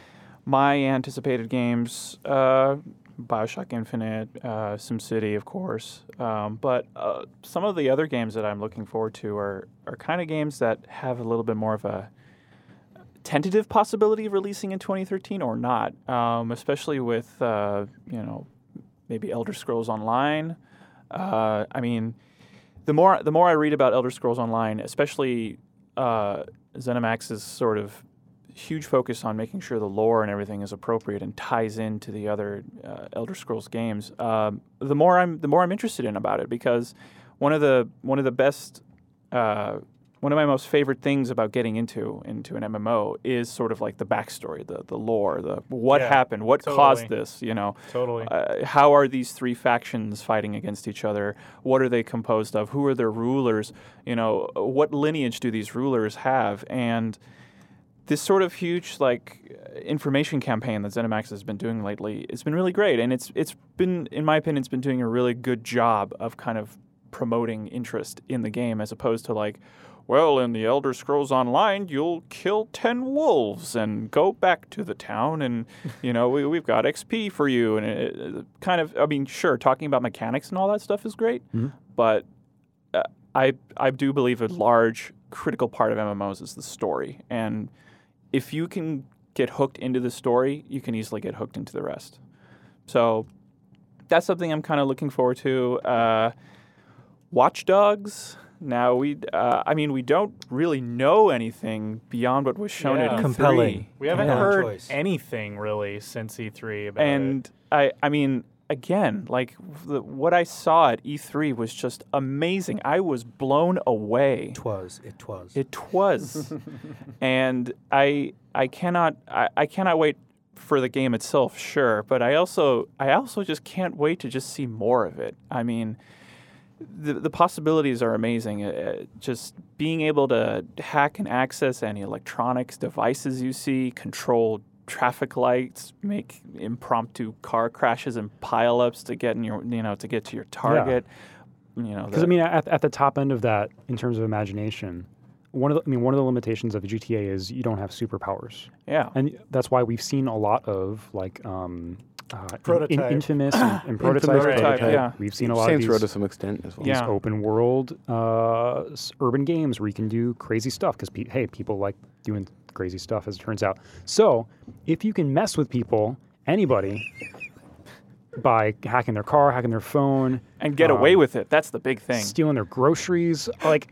my anticipated games, uh, Bioshock Infinite, uh, SimCity, of course, um, but uh, some of the other games that I'm looking forward to are are kind of games that have a little bit more of a tentative possibility of releasing in twenty thirteen or not, um, especially with uh, you know maybe Elder Scrolls Online. Uh, I mean, the more the more I read about Elder Scrolls Online, especially uh, ZeniMax's sort of huge focus on making sure the lore and everything is appropriate and ties into the other uh, Elder Scrolls games, um, the more I'm the more I'm interested in about it, because one of the one of the best uh, one of my most favorite things about getting into into an M M O is sort of like the backstory, the the lore, the what Yeah, happened, what totally. caused this, you know. Totally. Uh, how are these three factions fighting against each other? What are they composed of? Who are their rulers? You know, what lineage do these rulers have? And this sort of huge like information campaign that ZeniMax has been doing lately, it's been really great, and it's it's been, in my opinion, it's been doing a really good job of kind of promoting interest in the game, as opposed to like, well, in the Elder Scrolls Online, you'll kill ten wolves and go back to the town, and you know we we've got X P for you, and it, it kind of, I mean, sure, talking about mechanics and all that stuff is great, Mhm. but uh, I I do believe a large critical part of M M Os is the story, and if you can get hooked into the story, you can easily get hooked into the rest. So that's something I'm kind of looking forward to. Uh, Watch Dogs. Now we, uh, I mean, we don't really know anything beyond what was shown Yeah. at E three. Compelling. We haven't Yeah. heard Choice. anything really since E three about And I, I mean, again, like the, what I saw at E three was just amazing. I was blown away. Twas. It was. It was, and I I cannot I, I cannot wait for the game itself, sure, but I also I also just can't wait to just see more of it. I mean, the the possibilities are amazing. Uh, just being able to hack and access any electronics devices you see, control traffic lights, make impromptu car crashes and pileups to get in your you know to get to your target. Yeah. You know, because I mean, at at the top end of that, in terms of imagination, one of the, I mean, one of the limitations of the G T A is you don't have superpowers. Yeah, and that's why we've seen a lot of like. Um, Uh, Prototype. in, Infamous and, and Prototype. Prototype, Prototype. yeah. We've seen a lot Saints of Row these, to some extent as well. these Yeah. open world uh, s- urban games where you can do crazy stuff because, pe- hey, people like doing crazy stuff, as it turns out. So if you can mess with people, anybody, by hacking their car, hacking their phone, and get um, away with it. That's the big thing. stealing their groceries, like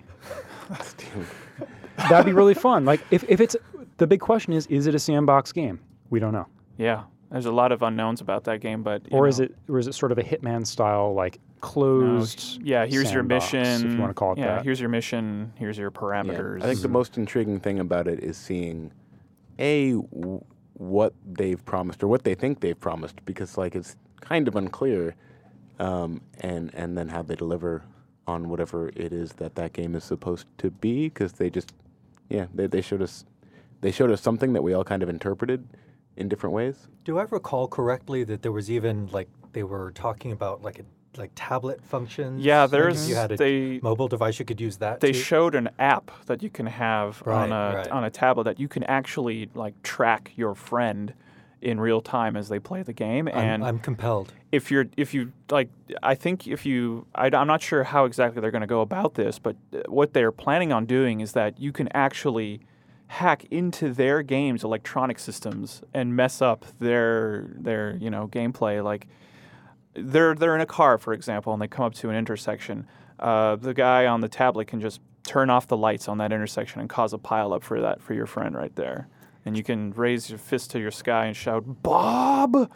that'd be really fun. Like if, if it's the big question is, is it a sandbox game? We don't know. Yeah, there's a lot of unknowns about that game, but you Or is know, it or is it sort of a Hitman style, like closed? yeah, here's your sandbox, mission. if you want to call it yeah, that. here's your mission. Here's your Yeah. parameters. I think the most intriguing thing about it is seeing, A, w- what they've promised or what they think they've promised, because like it's kind of unclear, um, and and then how they deliver on whatever it is that that game is supposed to be, because they just, yeah, they, they showed us, they showed us something that we all kind of interpreted in different ways. Do I recall correctly that there was even like they were talking about like a like tablet functions? Yeah, Like, there's- if you had a they- mobile device, you could use that. they too? showed an app that you can have Right, on a right. on a tablet that you can actually like track your friend in real time as they play the game. I'm, And I'm compelled. if you're if you like, I think if you, I, I'm not sure how exactly they're going to go about this, but uh, what they're planning on doing is that you can actually hack into their games' electronic systems and mess up their their you know gameplay. Like they're they're in a car, for example, and they come up to an intersection. Uh, the guy on the tablet can just turn off the lights on that intersection and cause a pileup for that for your friend right there. And you can raise your fist to your sky and shout, "Bob!"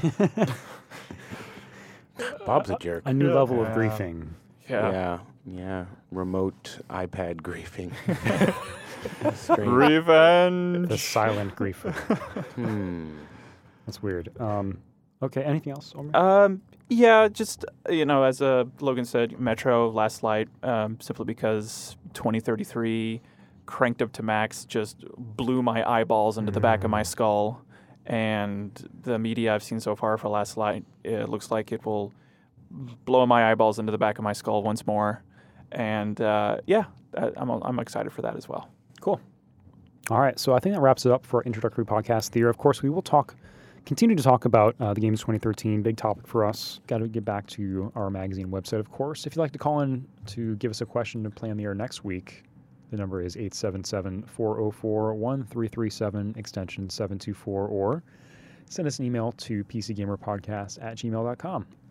Bob's a jerk. A new level of Yeah. griefing. Yeah. Yeah, yeah. Remote iPad griefing. Strange. Revenge. The silent griefing. Hmm. That's weird. Um, okay, anything else? Omri? Um, yeah, just uh, you know, as uh, Logan said, Metro Last Light, um, simply because twenty thirty-three cranked up to max just blew my eyeballs into the back of my skull, and the media I've seen so far for Last Light, it looks like it will blow my eyeballs into the back of my skull once more, and uh, yeah, I, I'm I'm excited for that as well. Cool. All right, so I think that wraps it up for our introductory podcast there. Of course, we will talk, continue to talk about uh, the games twenty thirteen, big topic for us. Got to get back to our magazine website, of course. If you'd like to call in to give us a question to play on the air next week, the number is eight seven seven, four oh four, one three three seven, extension seven two four, or send us an email to p c gamer podcast at gmail dot com.